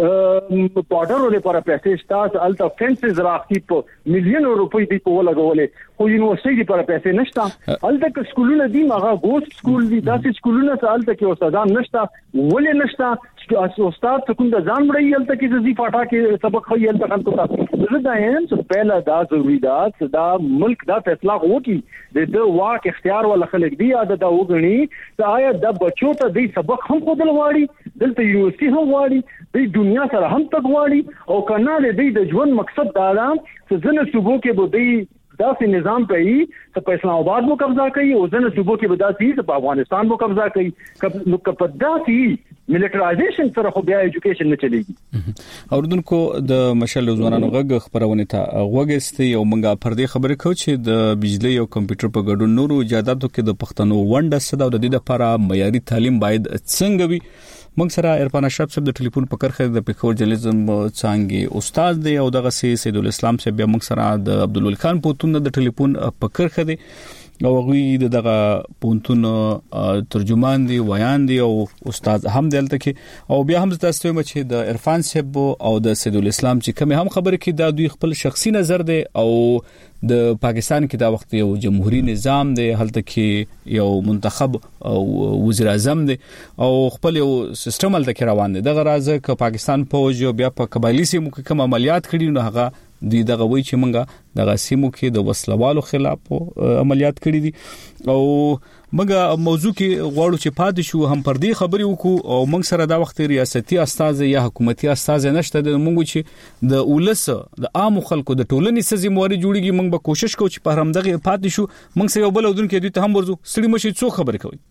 بارډر لپاره پیسې شتا الته فنسز راځي په میلیونو روپۍ دی په ولګولې خو یونیورسيټي لپاره پیسې نشتا الته کې سکولونه دي هغه ګوست سکول دي داسې سکولونه چې الته کې استادان نشتا ولې نشتا استاد څنګه د ځان وړي الته کې ځي فاټا کې سبق خو الته خلکو ته زه دا یم چې پهلا دا ضروري ده چې دا ملک دا فیصله وکړي د واک اختیار ول خلک دی دا دا وګڼي چې آیا د بچو ته د سبق هم خودل واړي دلته یونیورسيټي هم واړي د دنیا سره هم تګواړي او کنه د ژوند مقصد دا ده چې ځنه صوبو کې به دی داسې نظام کوي چې په اسلام آباد مو قبضه کوي او ځنه صوبو کې به داسې چې په افغانستان مو قبضه کوي نو په داسې ملټرایزیشن سره خو بیا ایجوکیشن نه چلیږي اوردونکو د مشل ځوانانو غږ خبرونه ته غوګستي او منګه پر دې خبرې کو چې د بجلی او کمپیوټر په ګډون نورو ایجاداتو کې د پښتنو ونډه صدا د دې لپاره معیاري تعلیم باید څنګه وي موږ سره عرفان اشرف صاحب د ټلیفون په کرخه د پېښور جرنالیزم څنګه استاد دی او دغه سي سید الاسلام صاحب بیا موږ سره د عبدالول خان پوتون د ټلیفون په کرخه دی او غوي دغه پونتون ترجمان دی ویان دی او استاد هم دلته کې او بیا هم تاسو ته چې د عرفان صاحب او د سید الاسلام چې کوم هم خبره کې د دوی خپل شخصي نظر دی او د پاکستان کې دا وخت یو جمهوریت نظام دی هلته کې یو منتخب وزیر اعظم دی او خپل یو سیستم هلته کې روان دی دغه راځه ک پاکستان فوج بیا په قبایلی سیمو کې کوم عملیات کړي نو هغه دی دغه وی چې مونږه دغه سیمو کې د وسلوالو خلاف عملیات کړي دي او مونږه موضوع کې غواړو چې پاتې شو هم پر دې خبرې وکړو او مونږ سره دا وخت ریاستي استاد یا حکومتي استاد نشته د مونږ چې د اولس د عام خلکو د ټولنې سزي موري جوړیږي مونږ به کوشش کوو چې په هم دغه پاتې شو مونږ سره بل ودون کې دوی ته هم ورزو سړي مشي څو خبرې کوي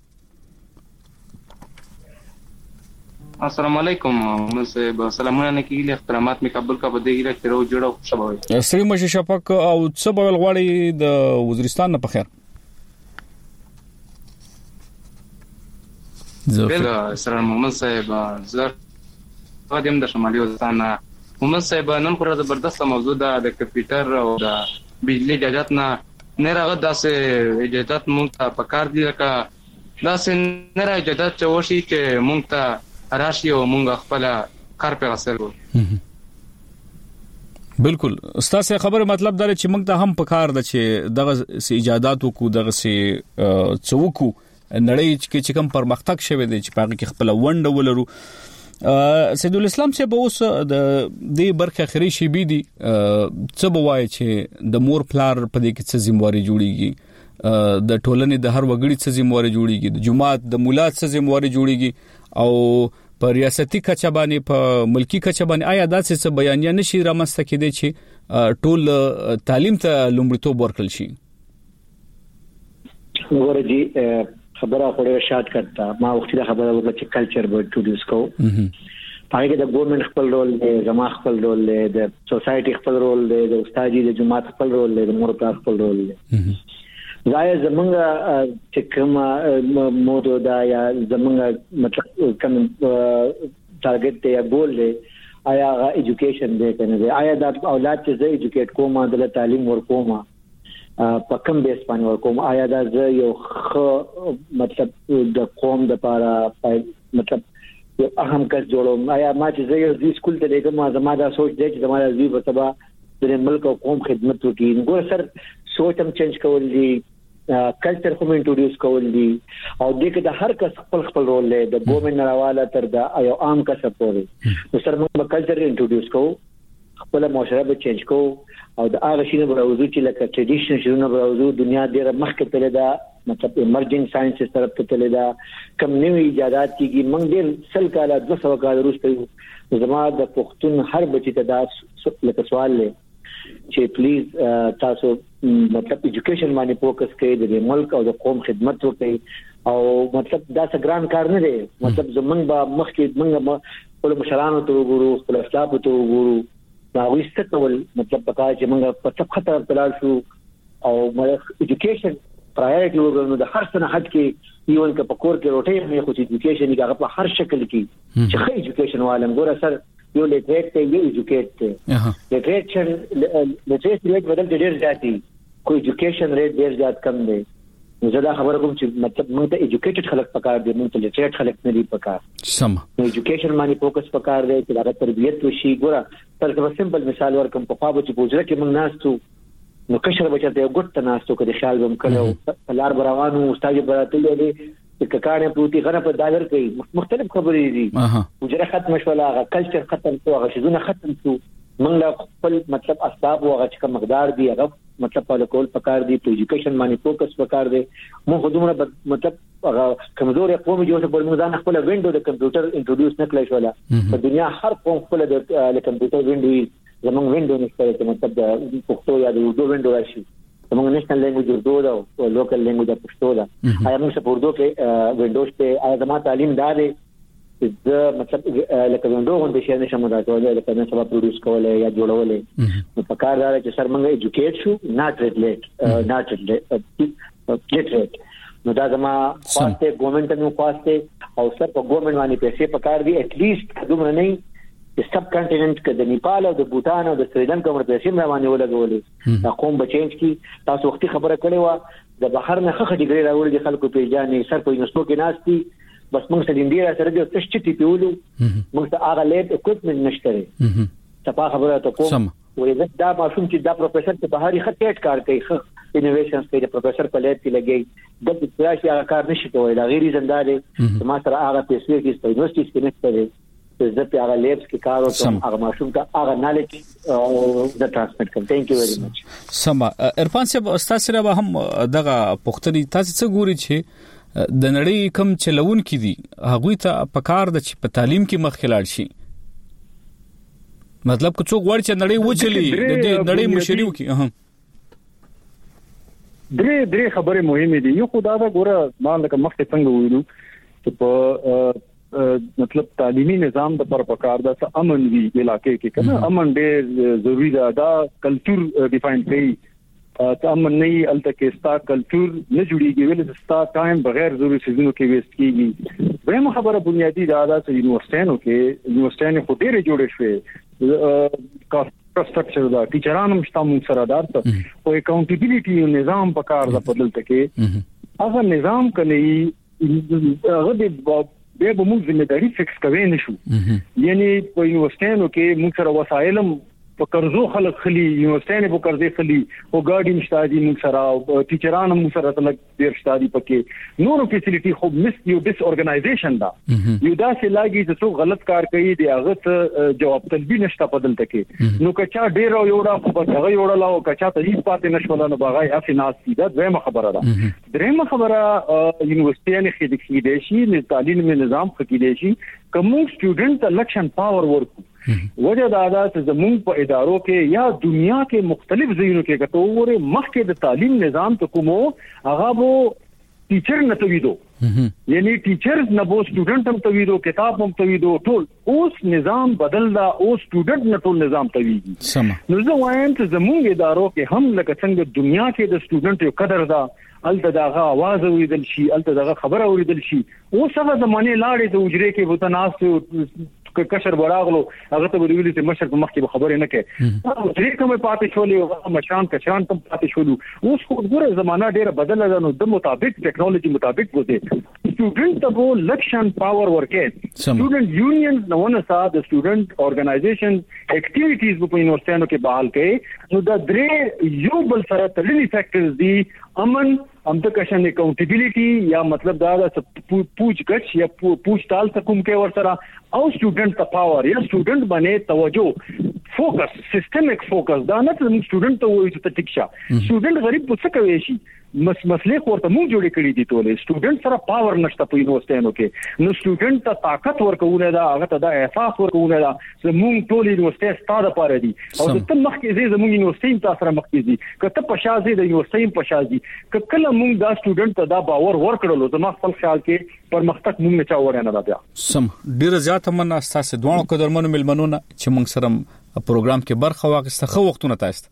السلام علیکم مزه سلامونه نه کیږي احترامات می قبول کا بده ایله تر او جوړو خوشبوي سړي مشه شفق او څه بل غواړي د وزیرستان نه په خیر زه سره محمد صاحب زه قادم د شمالي وزیرستان محمد صاحب نن خورا زبردست موضوع ده د کمپیوټر او د بجلی اجازت نه نه راغله داسې اجازت مونږ ته پکار دي لکه داسې نه راځي چې وشي چې مونږ ته راشي او مونږ خپل کار په اصل وو بالکل استاد خبره مطلب دا چې موږ ته هم پکار ده چې دغه ایجاداتو کو دغه سي څوکو نړۍ کې کوم پرمختګ شوه دي چې پاګه کې خپل ونډه ولرو سید الاسلام چې به اوس د دې برخه اخري شي بي دي څه بوای چې د مور پلار په دې کې څه ذمہواری جوړيږي د ټولنې د هر وګړي څه ذمہواری جوړيږي د جماعت د مولات څه ذمہواری جوړيږي او په ریاستي کچه باندې په ملکی کچه باندې آیا داسې څه بیانیه نشي رامسته کېدی چې ټول تعلیم ته لومړیتوب ورکړل شي ورجی خبره خوري شارټ کټه ما وختي دا خبره وکړه چې کلچر به انټروډیوس کو پای کې د ګورنمنت خپل رول دی جما خپل رول دی د سوسايټي خپل رول دی د استادي د جماعت خپل رول دی د مور پلار خپل رول دی زای زمونږ چې کوم موضوع دا یا زمونږ مطلب کوم ټارګټ دی یا ګول دی آیا ایجوکیشن دی کنه دی آیا د اولاد چې زه ایجوکیټ کوم د تعلیم ورکوم په کوم بیس باندې ورکوم آیا دا زه یو خ مطلب د قوم د لپاره مطلب یو اهم کس جوړوم آیا ما چې زه یو د سکول ته لګم زما دا سوچ دی چې زما د زی په سبا د ملک او قوم خدمت وکړي ګور سر سوچ هم چینج کول دي کلچر کوم انټروډیوس کول دي او د کې د هر کس خپل خپل رول لري د ګورنمنت راواله تر د یو عام کس پورې نو سر موږ کلچر انټروډیوس کوو خپل معاشره به چینج کوو او د هغه شینه بروزو چې لکه ټریډیشنل شونه بروزو دنیا ډیره مخکې تللی دا مطلب ایمرجنګ ساينسز طرف ته تللی دا کم نوې ایجادات کیږي موږ ډیر سل کاله دوه سوه کال وروسته زما د پښتون هر بچی ته دا لکه سوال لې چې پلیز تاسو مطلب ایجوکیشن باندې فوکس کړئ د ملک او د قوم خدمت وکړئ او مطلب دا څه ګران کار نه دی مطلب زمونږ به مخکې موږ خپل مشرانو ته وګورو خپل اسلاف ته وګورو دا وسته کول مطلب پکای چې موږ په څه خطر تلل شو او موږ ایجوکیشن پرایورټي وګورو د هر څه حد کې ایون کې پکور کې روټي نه خو ایجوکیشن کې هغه په هر شکل کې چې خې ایجوکیشن والم ګور سر یو لیټریټ ته یو ایجوکیټ ته لیټریچر لیټریټ ریټ بدل ډېر زیاتی کوئی ایجوکیشن ریټ ډېر زیات کم دی زه دا خبره کوم چې مطلب موږ ته ایجوکیټډ خلک پکار دي موږ ته لیټریټ خلک نه دي پکار سم نو ایجوکیشن باندې فوکس پکار دی چې هغه تربیت وشي ګوره تر څو سمبل مثال ورکم په خوا چې بوجره کې موږ ناستو نو کشر بچته یو ګټ ناستو کړي خیال هم کړو په لار بروانو استاد براتلې دي چې ککانه پروتي غره په دالر کوي مختلف خبرې دي بوجره ختم شول هغه کلچر ختم شو هغه شذونه ختم شو موږ خپل مطلب اسباب او هغه چې مقدار دی هغه مطلب په کول پکار دی په ایجوکیشن باندې فوکس پکار دی موږ دومره مطلب هغه کمزور قوم جوړ په موږ خپل وینډو د کمپیوټر انټروډیوس نه کړی شو په دنیا هر قوم خپل د کمپیوټر وینډو زموږ وینډو نشته چې مطلب د پښتو یا د اردو وینډو راشي زموږ نېشنل لینګویج اردو دا او لوکل لینګویج پښتو دا آیا موږ په اردو کې وینډوز ته آیا زموږ تعلیم دا دی چې مطلب لکه وینډو غونډه شي نشم دا کولای لکه نه سبا پروډوس کولای یا جوړولای نو په کار دا چې سر موږ ایجوکیټ شو ناٹ ریلیټ ناٹ ریلیټ نو دا زما خواسته ګورنمنت نو خواسته او سر په ګورنمنت باندې پیسې پکار دي اټ لیست دومره نه د سب کانټیننټ کې د نیپال او د بوتان او د سریلانکا ورته سیم روانه ولګولې دا قوم بچینج کی تاسو وختي خبره کړې و د بهر نه خخ ډیګری راوړل دي خلکو پیژانې سر په یونیسکو کې ناشتي بس موږ سره انډیا سره د تشچټي پیولو موږ ته هغه لیب اکوپمنټ نشته صفه خبره ته کوم وې دا ماشوم چې دا پروفیسور ته بهاري خطېټ کار کوي خ انوویشنز کوي د پروفیسور په لیب کې لګي د پراشي هغه کار نشي کولای دا غیر زنداري ما سره هغه پیسې کې په یونیورسيټي کې نشته زه په هغه لیبس کې کار وکم هغه ماشوم ته هغه نالج او د ترانسمیټ کوم ثانک یو ویری مچ سم عرفان صاحب استاد سره به هم دغه پختري تاسو څه ګوري چې د نړۍ کم چلون کې دي هغه ته پکار د چې په تعلیم کې مخکلار شي مطلب که څوک ور چې نړۍ وچلی د نړۍ مشریو کې ها درې درې خبره مهمه دي یو خدای دا ګوره ما لکه مخکې څنګه ویلو چې په مطلب تعلیمي نظام د پر پکار دا امن وی علاقې کې کنه امن ډېر ضروری ده دا کلچر ډیفاین کړي ته امن نه الته کې ستا کلچر نه جوړیږي ول ستا ټایم بغیر ضروري سيزونو کې ویست کیږي به خبره بنیادی دا ده چې یونیورسيټانو کې یونیورسيټانو خو ډېر جوړې شوې کا انفراستراکچر دا ټیچرانو مشتمل سره دار ته او اکاونټیبিলিټي نظام پکار دا بدلته کې هغه نظام کني هغه د به به موږ ځمېداري فکس کوي نشو یعنی په یونیورسيټانو کې موږ سره وسایلم په قرضو خلک خلی یونیورسيټانو په قرضې خلی او ګاډي مشتاجي موږ سره ټیچرانو موږ سره تلک ډیر شتادي پکې نور فیسیلیټي خو مس یو ډیس اورګنایزیشن دا یو دا سه لاګي چې څو غلط کار کوي دی هغه جواب طلبي نشته بدلته کې نو کچا ډیر او یوړه خو به هغه یوړه لاو کچا ته هیڅ پاتې نشول نو باغای افیناس دي دا دویمه خبره ده درېمه خبره یونیورسيټانو کې د کېدې شي د تعلیم نظام کې کېدې شي کوم سټوډنټ الیکشن پاور ورکو وجه دا ده چې زموږ په ادارو کې یا دنیا کې مختلف ځایونو کې کته وره مخکې د تعلیم نظام ته کومو هغه وو ټیچر نه تویدو یعنی ټیچرز نه وو سټوډنټ هم تویدو کتاب هم تویدو ټول اوس نظام بدل دا اوس سټوډنټ نه ټول نظام تویدي نو زه وایم چې زموږ ادارو کې هم لکه څنګه دنیا کې د سټوډنټ یو قدر ده الته دغه आवाज اوریدل شي الته دغه خبر اوریدل شي اوس هغه زمانه لاړې د وجرې کې وتناس کشر براغلو هغه ته ویل چې مشر په مخ کې خبرې نه کوي درې کومه پاتې شولې او مشان کشان ته پاتې شولو اوس خو ګوره زمانہ ډیره بدله ده نو د مطابق ټیکنالوژي مطابق وځي سټوډنټ ته وو لکشن پاور ورکې سټوډنټ یونینز نو نه سا د سټوډنټ اورګنایزیشن اکټیویټیز په یونیورسيټانو کې بحال کړي نو دا درې یو بل سره تړلي فیکټرز دي امن هم ته کشن اکاونټیبিলিټي یا مطلب دا پوچ گچھ یا پوچ تال ته کوم کې ورسره او سټوډنټ ته پاور یا سټوډنټ باندې توجه فوکس سیستمیک فوکس دا نه چې سټوډنټ ته وایي چې تکشا سټوډنټ غریب څه کوي شي مس مسلې ورته موږ جوړې کړې دي ټولې سټوډنټ سره پاور نشته په یونیورسيټونو کې نو سټوډنټ ته طاقت ورکوونه دا هغه ته دا احساس ورکوونه دا چې موږ ټول یونیورسيټي ستاره پاره دي او ته مخکې زی زموږ یونیورسيټي تاسو سره مخکې دي کته پښازي د یونیورسيټي پښازي کله موږ دا سټوډنټ ته دا باور ورکړلو زما خپل خیال کې پرمختګ موږ نه چا ورنه دا بیا سم ډیر زیات مننه تاسو دوه قدرمنو ملمنونه چې موږ سره پروګرام کې برخه واغسته خو وختونه تاسو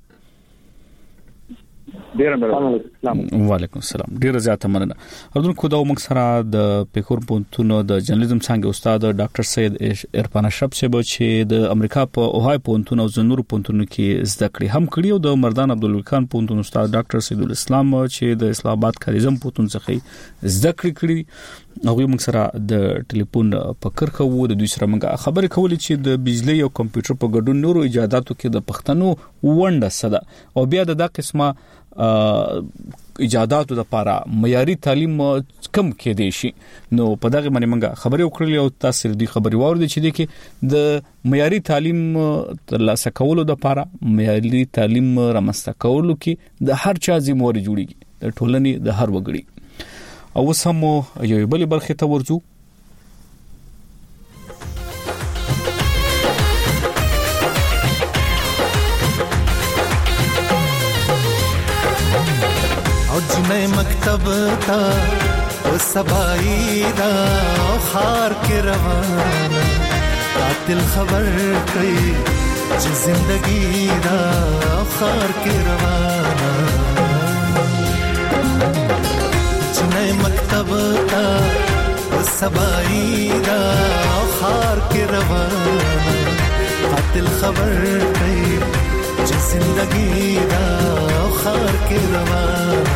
ډیر مننه وعلیکم السلام ډیر زیاته مننه اردن کو دا موږ سره د پیکور پونتونو د جرنالیزم څنګه استاد ډاکټر سید ارفان اشرف صاحب چې د امریکا په اوهای پونتونو او زنور پونتونو کې زده کړې هم کړی او د مردان عبدالخان پونتون استاد ډاکټر سید الاسلام چې د اسلام آباد کاریزم پونتون څخه زده کړې کړی هغه موږ سره د ټلیفون په کرخه وو د دوی سره موږ خبرې کولې چې د بجلی او کمپیوټر په ګډون نورو ایجاداتو کې د پښتنو ونډه سده او بیا د دا قسمه ایجاداتو لپاره معیاري تعلیم کم کې دي شي نو په دغه باندې موږ خبرې وکړلې او تاسو دې خبرې واورئ چې دي کې د معیاري تعلیم ترلاسه کولو لپاره معیاري تعلیم رامنځته کولو کې د هر چا ذمہواری جوړیږي د ټولنې د هر وګړي او سمو یو بل برخه ته ورځو جنې مکتب تا او سبای دا خار کې روان قاتل خبر کوي چې زندگی دا خار کې روان جنې مکتب تا او سبای دا خار کې روان قاتل خبر کوي چې زندگی دا خار کې روان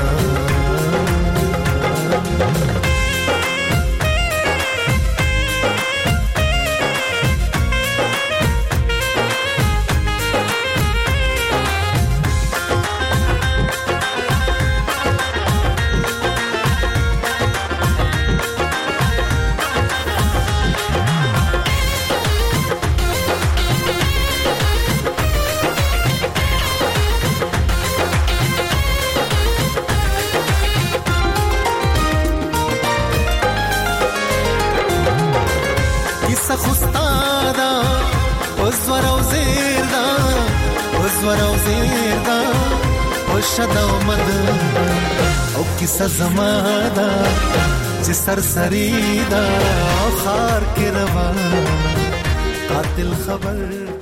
شدو مد او کیسه زمادا چې سرسری دا خار کې روان قاتل خبر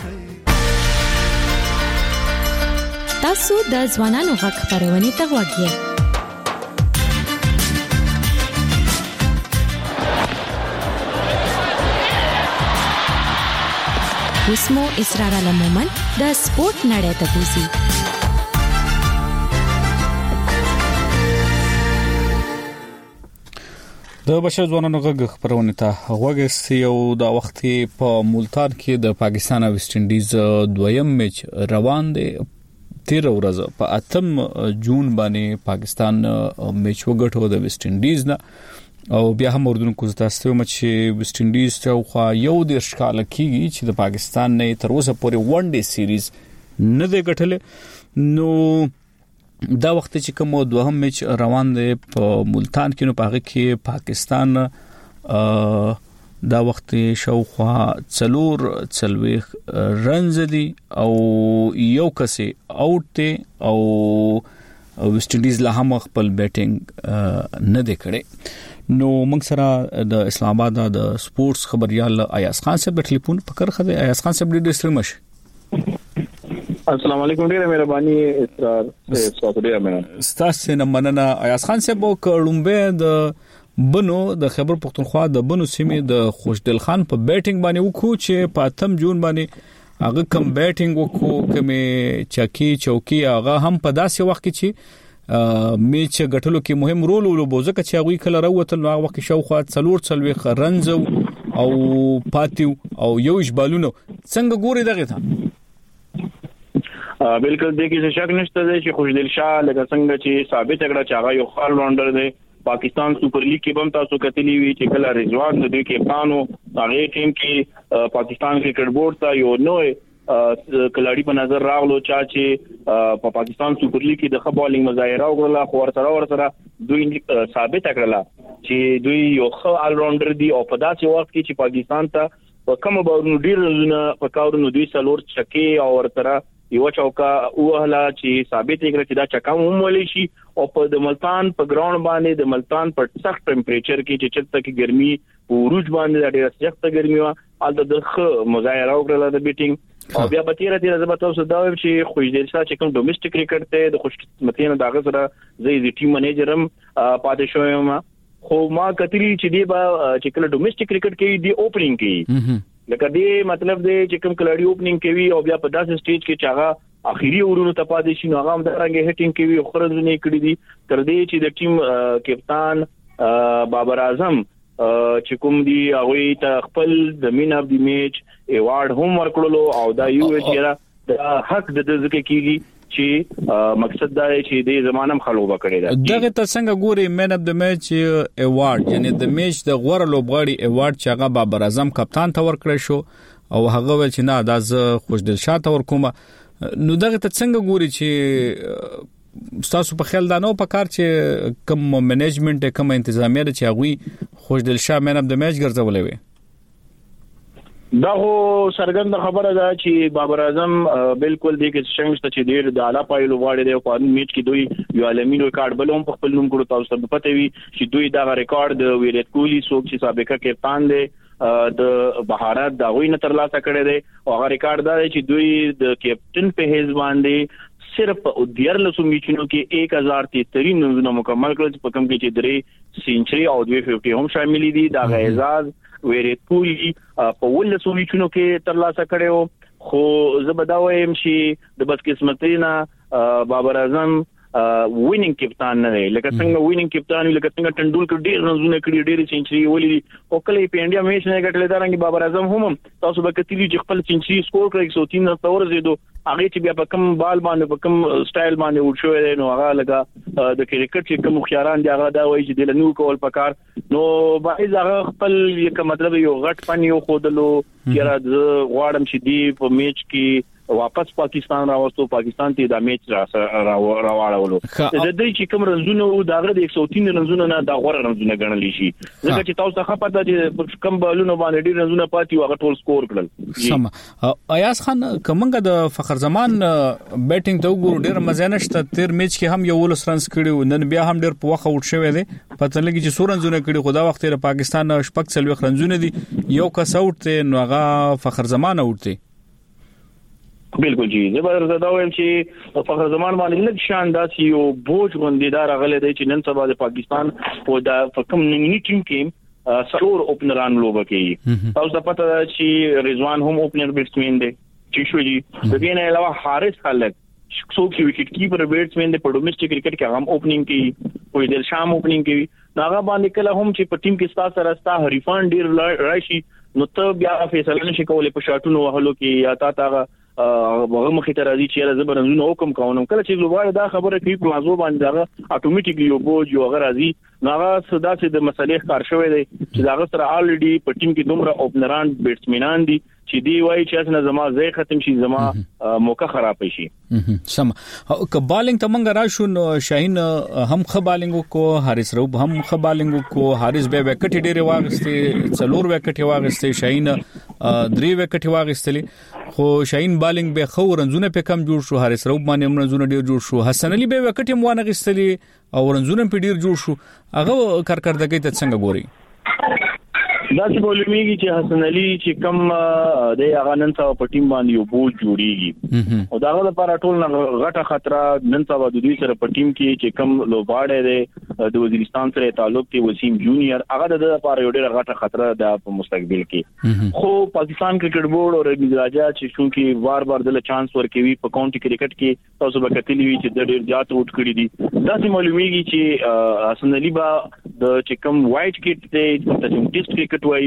تاسو د ځوانانو غږ خبرونه ته وګورئ اوسمو اسرار علمومن د سپورت نړۍ ته کوزي د بشر ځوانانو غږ خبرونه ته غوږی یو د وخت په ملتان کې د پاکستان او ویسټ انډیز دویم میچ روان دی تیر ورځ په اتم جون باندې پاکستان میچ وګټو د ویسټ انډیز نه او بیا هم اردن کو تاسو مچ ویسټ انډیز ته خو یو د ښکال کیږي چې د پاکستان نه تر اوسه پورې ون ډے سیریز نه دی ګټل نو دا وخت چې کوم دوهم میچ روان دی په ملتان کې نو پاغه کې پاکستان دا وخت شاوخوا څلور څلويخ رنز دي او یو کسي اوټ دی او ویسټ انډیز لا هم خپل بیټینګ نه دی کړی نو موږ سره د اسلام آباد د سپورتس خبريال ایاز خان صاحب په ټلیفون پکړ خده ایاز خان صاحب ډېر ستړي السلام علیکم ډیره مهرباني اسرار تاسو ډیره مننه ستاسو نه مننه ایاز خان صاحب کوړمبه د بنو د خیبر پختونخوا د بنو سیمې د خوشدل خان په بیټینګ باندې وکړو چې په اتم جون باندې هغه کم بیټینګ وکړو کمه چکی چوکي هغه هم په داسې وخت کې چې میچ غټلو کې مهم رول ولوبوزه چې هغه کله راوتل نو هغه وخت شاوخوا څلور څلويخ رنز او پاتیو او یو اشبالونو څنګه ګوري دغه ته بالکل د کې شک نشته چې خوشدل شاه لکه څنګه چې ثابت کړه چې هغه یو خال راونډر دی پاکستان سپر لیګ کې هم تاسو کتلی وی چې کله رضوان د دوی کې پانو هغه ټیم کې پاکستان کرکټ بورډ ته یو نوې کلاړي په نظر راغلو چې په پاکستان سپر لیګ کې د خبالینګ مظاهره وکړه خو ورسره ورسره دوی ثابت کړله چې دوی یو ښه آل راونډر دی او په داسې وخت کې چې پاکستان ته په کوم باندې ډیر رنونه په کارونو دوی سلور چکی او ورسره یو چوکا اوهلا چې ثابت کړي چې دا چکا هم ولې شي او په د ملتان په ګراوند باندې د ملتان په سخت ټمپریچر کې چې چرته کې ګرمي ورج باندې ډېر سخت ګرمي وا الته د مظاهره وکړه د بیټینګ او بیا به تیر تیر زما تاسو دا ویم چې خوشدل شاه چې کوم ډومېسټک کرکټ ته د خوشقسمتۍ نه داغه سره زه د ټیم منیجرم پاتې شوم خو ما کتلی چې دی با چې کله ډومېسټک کرکټ کې دی اوپننګ کوي لکه دې مطلب دی چې کوم کلاړي اوپننګ کوي او بیا په داسې سټیج کې چې هغه اخیری ورونو ته پاتې شي نو هغه هم درنګ هټینګ کوي او خرځونه کړی دي تر دې چې د ټیم کپتان بابر اعظم چې کوم دی هغه ته خپل د مین اف دی میچ ایوارډ هم ورکړلو او دا یو چې دا حق د ځکه کیږي چې مقصد دا دی چې د زمانم خلوبه کړی دا دغه ته څنګه ګوري مین اف د میچ ایوارډ یعنی د میچ د غوړه لوبغاړي ایوارډ چې هغه بابر اعظم کپتان ته ورکړی شو او هغه ول چې نه دا ز خوشدل شاه ته ورکوم نو دغه ته څنګه ګوري چې تاسو په خیال دا نو په کار چې کوم منیجمنت کوم انتظامیه چې هغه خوشدل شاه مین اف د میچ ګرځولې وي دا هو سرګند خبره ده چې بابر اعظم بالکل د کې څنګه چې ډیر د اعلی پایلو غواړي د په میچ کې دوی یو عالمي ریکارډ بلوم په خپل نوم کړو تاسو ته پته وي چې دوی دا ریکارډ د ویرات کوهلی څوک چې سابقه کپتان دی د بهارت دا وینه تر لاسه کړی دی او هغه ریکارډ دا چې دوی د کیپټن په حیث باندې صرف ډیر لسو میچونو کې ایک هزار تیترین نمونه مکمل کړل په کوم کې چې درې سنچري او دوه پنځه هم شامل دي دا اعزاز ویرات کوهلی په ولسو میچونو کې تر لاسه کړو خو زبدا وایم چې د بدقسمتۍ نه بابر اعظم وینینګ کپتان نه دی لکه څنګه وینینګ کپتان لکه څنګه ټنډولکر ډیر رنونه کړی ډیر سنچري ولې او کله په انډیا میچ نه ګټل دا رنګ بابر اعظم هم تاسو به کتلی چې خپل سنچري سکور کړی ایک سو تین تور زیدو هغه چې بیا په کوم بال باندې په کوم سټایل باندې ورشوي دی نو هغه لګه د کرکټ چې کوم خياران دی هغه دا وایي چې د نو کول پکار نو باید هغه خپل یک مطلب یو غټ پنی یو خودلو چې را غواړم چې دی په میچ کې واپس پاکستان راوستو پاکستان ته د میچ را راوړلو د دې چې کوم رنزونه او داغه د ایک سو تین رنزونه نه دا غوړ رنزونه ګڼل شي ځکه چې تاسو ته پته چې کوم بالونه باندې ډیر رنزونه پاتې هغه ټول سکور کړل سم ایاز خان کومنګ د فخر زمان بیټینګ ته وګورو ډیر مزه نشته تیر میچ کې هم یو ولس رنز کړي نن بیا هم ډیر په وخت وټ شوی دی پته لګي چې سورنزونه کړي خدا وخت ر پاکستان شپږ څلوي رنزونه دي یو کس اوټ ته نو هغه فخر زمان اوټ دی بالکل جی زبر زدا وایم چې فخر زمان باندې لږ شان داسې یو بوج غوندیدار غلې دی چې نن سبا د پاکستان په د کوم نننی ټیم کې سلور اوپنران لوبه کوي تاسو ته پته ده چې رضوان هم اوپنر بیټسمن دی چې شو جی د دې نه علاوه حارث خالد څوک چې وکټ کیپر بیټسمن دی په ډومېسټک کرکټ کې هم اوپننګ کوي خوشدل شام اوپننګ کوي هغه باندې کله هم چې په ټیم کې ستا سره ستا حریفان ډیر راشي نو ته بیا فیصله نشي کولای په شاټونو وهلو کې یا تا تا هغه مخې ته راځي چې زبر رنزونه حکم کوم کله چې لوبغاړي دا خبره کوي په موضوع باندې دا اتوماتیکلی یو بوج یو هغه راځي نو هغه صدا سي د مسلې ښکار شوی دی چې دا سره الریډي په ټیم کې دومره اوپنران بیټسمنان دي چې دی وایي چې اسنه زما زې ختم شي زما موقع خراب شي سم ک بالینګ تمنګ راشو نو شاهین هم خ بالینګ کو حارث روب هم خ بالینګ کو حارث به وکټ ډیره واغسته څلور وکټ واغسته شاهین درې وکټ واغستلې خو شاهین بالینګ به خو رنزونه په کم جوړ شو حارث روب باندې رنزونه ډیر جوړ شو حسن علي به وکټ هم وانه غستلې او رنزونه په ډیر جوړ شو هغه کارکردګي ته څنګه ګوري دا چې بولمیږي چې حسن علي چې کم د هغه نن سبا په ټیم باندې یو بوج جوړیږي او داغه لپاره ټول غټه خطر نن سبا د دوی سره په ټیم کې چې کم لوباړې ده د وزیرستان سره تعلق کې وسیم جونیئر هغه د لپاره یو ډېر غټه خطر ده په مستقبل کې خو پاکستان کرکټ بورډ او رمیز راجا چې شونکي وار وار د چانس ورکوي په کاونټي کرکټ کې تاسو به کتلی وي چې د ډېر زیات وټ کړی دي دا چې معلومیږي چې حسن علي با د چې کم وایټ کټ ته د ټیسټ کرکټ وایو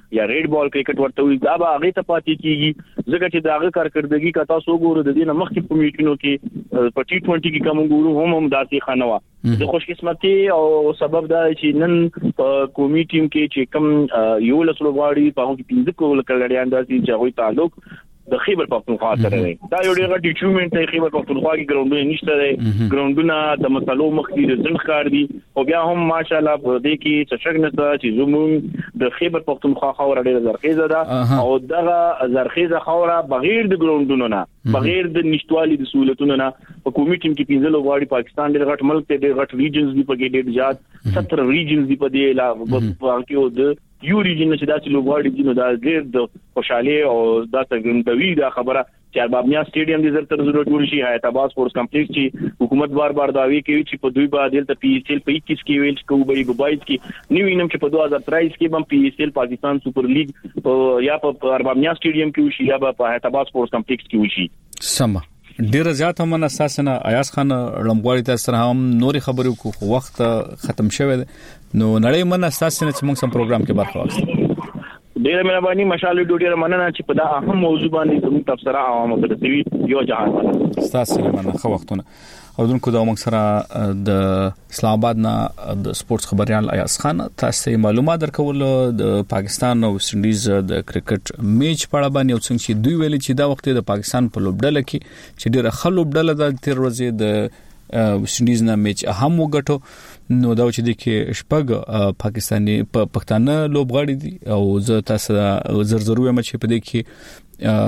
یا ریډ بال کرکټ ورته وي دا به هغه ته پاتې کیږي ځکه چې دا هغه کارکړدګي کتا سو ګورو د دې نه مخکې په میټینو کې په ټي ټوئنټي کې کوم ګورو هم هم داسې خانوا د خوش قسمتي او سبب دا چې نن قومي ټیم کې چې کم یو لسلو غاړي په هغه کې پنځه کول کړهړیان داسې چې هغه تعلق د خیبر پختونخوا سره دی دا یو ډېر غټ اچیومنت دی خیبر پختونخوا کې ګراوندونه نشته دی ګراوندونه د مسلو مخکې د ځن ښکار دي او بیا هم ماشاءالله په دې کې څه شک نشته چې زموږ د خیبر پختونخوا خاور ډېر زرخیزه ده او دغه زرخیزه خوره بغیر د ګراوندونو نه بغیر د نشټوالي د سہولتونو نه په کومي ټیم کې پنځه لوغاړي پاکستان ډېر غټ ملک دی ډېر غټ ریجنز دی په کې ډېر زیات ستر ریجنز دی په دې لا په کې د یو ریجن چې داسې لوغاړي دي نو دا ډېر د خوشاله او دا څنګه دا خبره چې اربابنیا سټیډیم د زرتر ضرورت جوړ شي حیات آباد سپورټس کمپلیکس چې حکومت بار بار داوی کوي چې په دوی باندې د پی ایس ایل په اکیس کې ویل چې کوبري بایز کې نیو انم چې په دوه هزار تیئیس کې بم پی ایس ایل پاکستان سپر لیګ یا په اربابنیا سټیډیم کې وشي یا په حیات آباد سپورټس کمپلیکس کې وشي سم ډیر زیات هم اساسنه ایاز خان لمغوړی تاسو سره هم نوري خبرو کو وخت ختم شوه نو نړۍ من اساسنه چې موږ سم پروګرام کې برخه واخلو ډیر مهرباني مشال ډیر مننه چې په دا اهم موضوع باندې زموږ تبصره عوامو ته رسوي یو جهان تاسو مننه خو وختونه او دونکو دا موږ سره د اسلام آباد نه د سپورتس خبريال ایاز خان تاسو معلومات درکول د پاکستان او ویسټ انډیز د کرکټ میچ په اړه باندې او څنګه چې دوی ویلي چې دا وخت د پاکستان په لوبډله کې چې ډیره خلوب ډله د تیر ورځې د ویسټ انډیز نه میچ اهم وګټو نو دا چې د کې شپږ پاکستاني پښتانه لوبغاړي دي او زه تاسو زر زر وایم چې په دې کې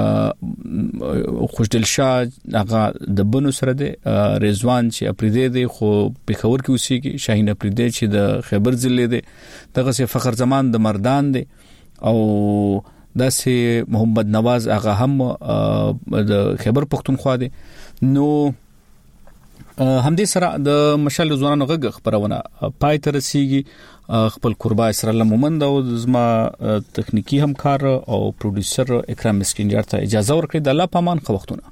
خوشدل شاه هغه د بنو سره دی رضوان چې اپریدي دی خو په خبر کې اوسېږي شاهین اپریدي چې د خیبر ضلع دی دغه سي فخر زمان د مردان دی او داسې محمد نواز هغه هم د خیبر پختونخوا دی نو همدې سره د مشال ځوانانو غږ خبرونه پای ته رسیږي خپل قربا اسرائیل مومند او زما تخنیکی همکار او پروډوسر اکرام مسکینجر ته اجازه ورکړي د الله پامان خو وختونه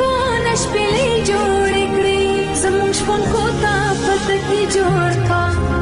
شپېلې جوړې کړې زموږ شپون کو تا پته کې جوړ کا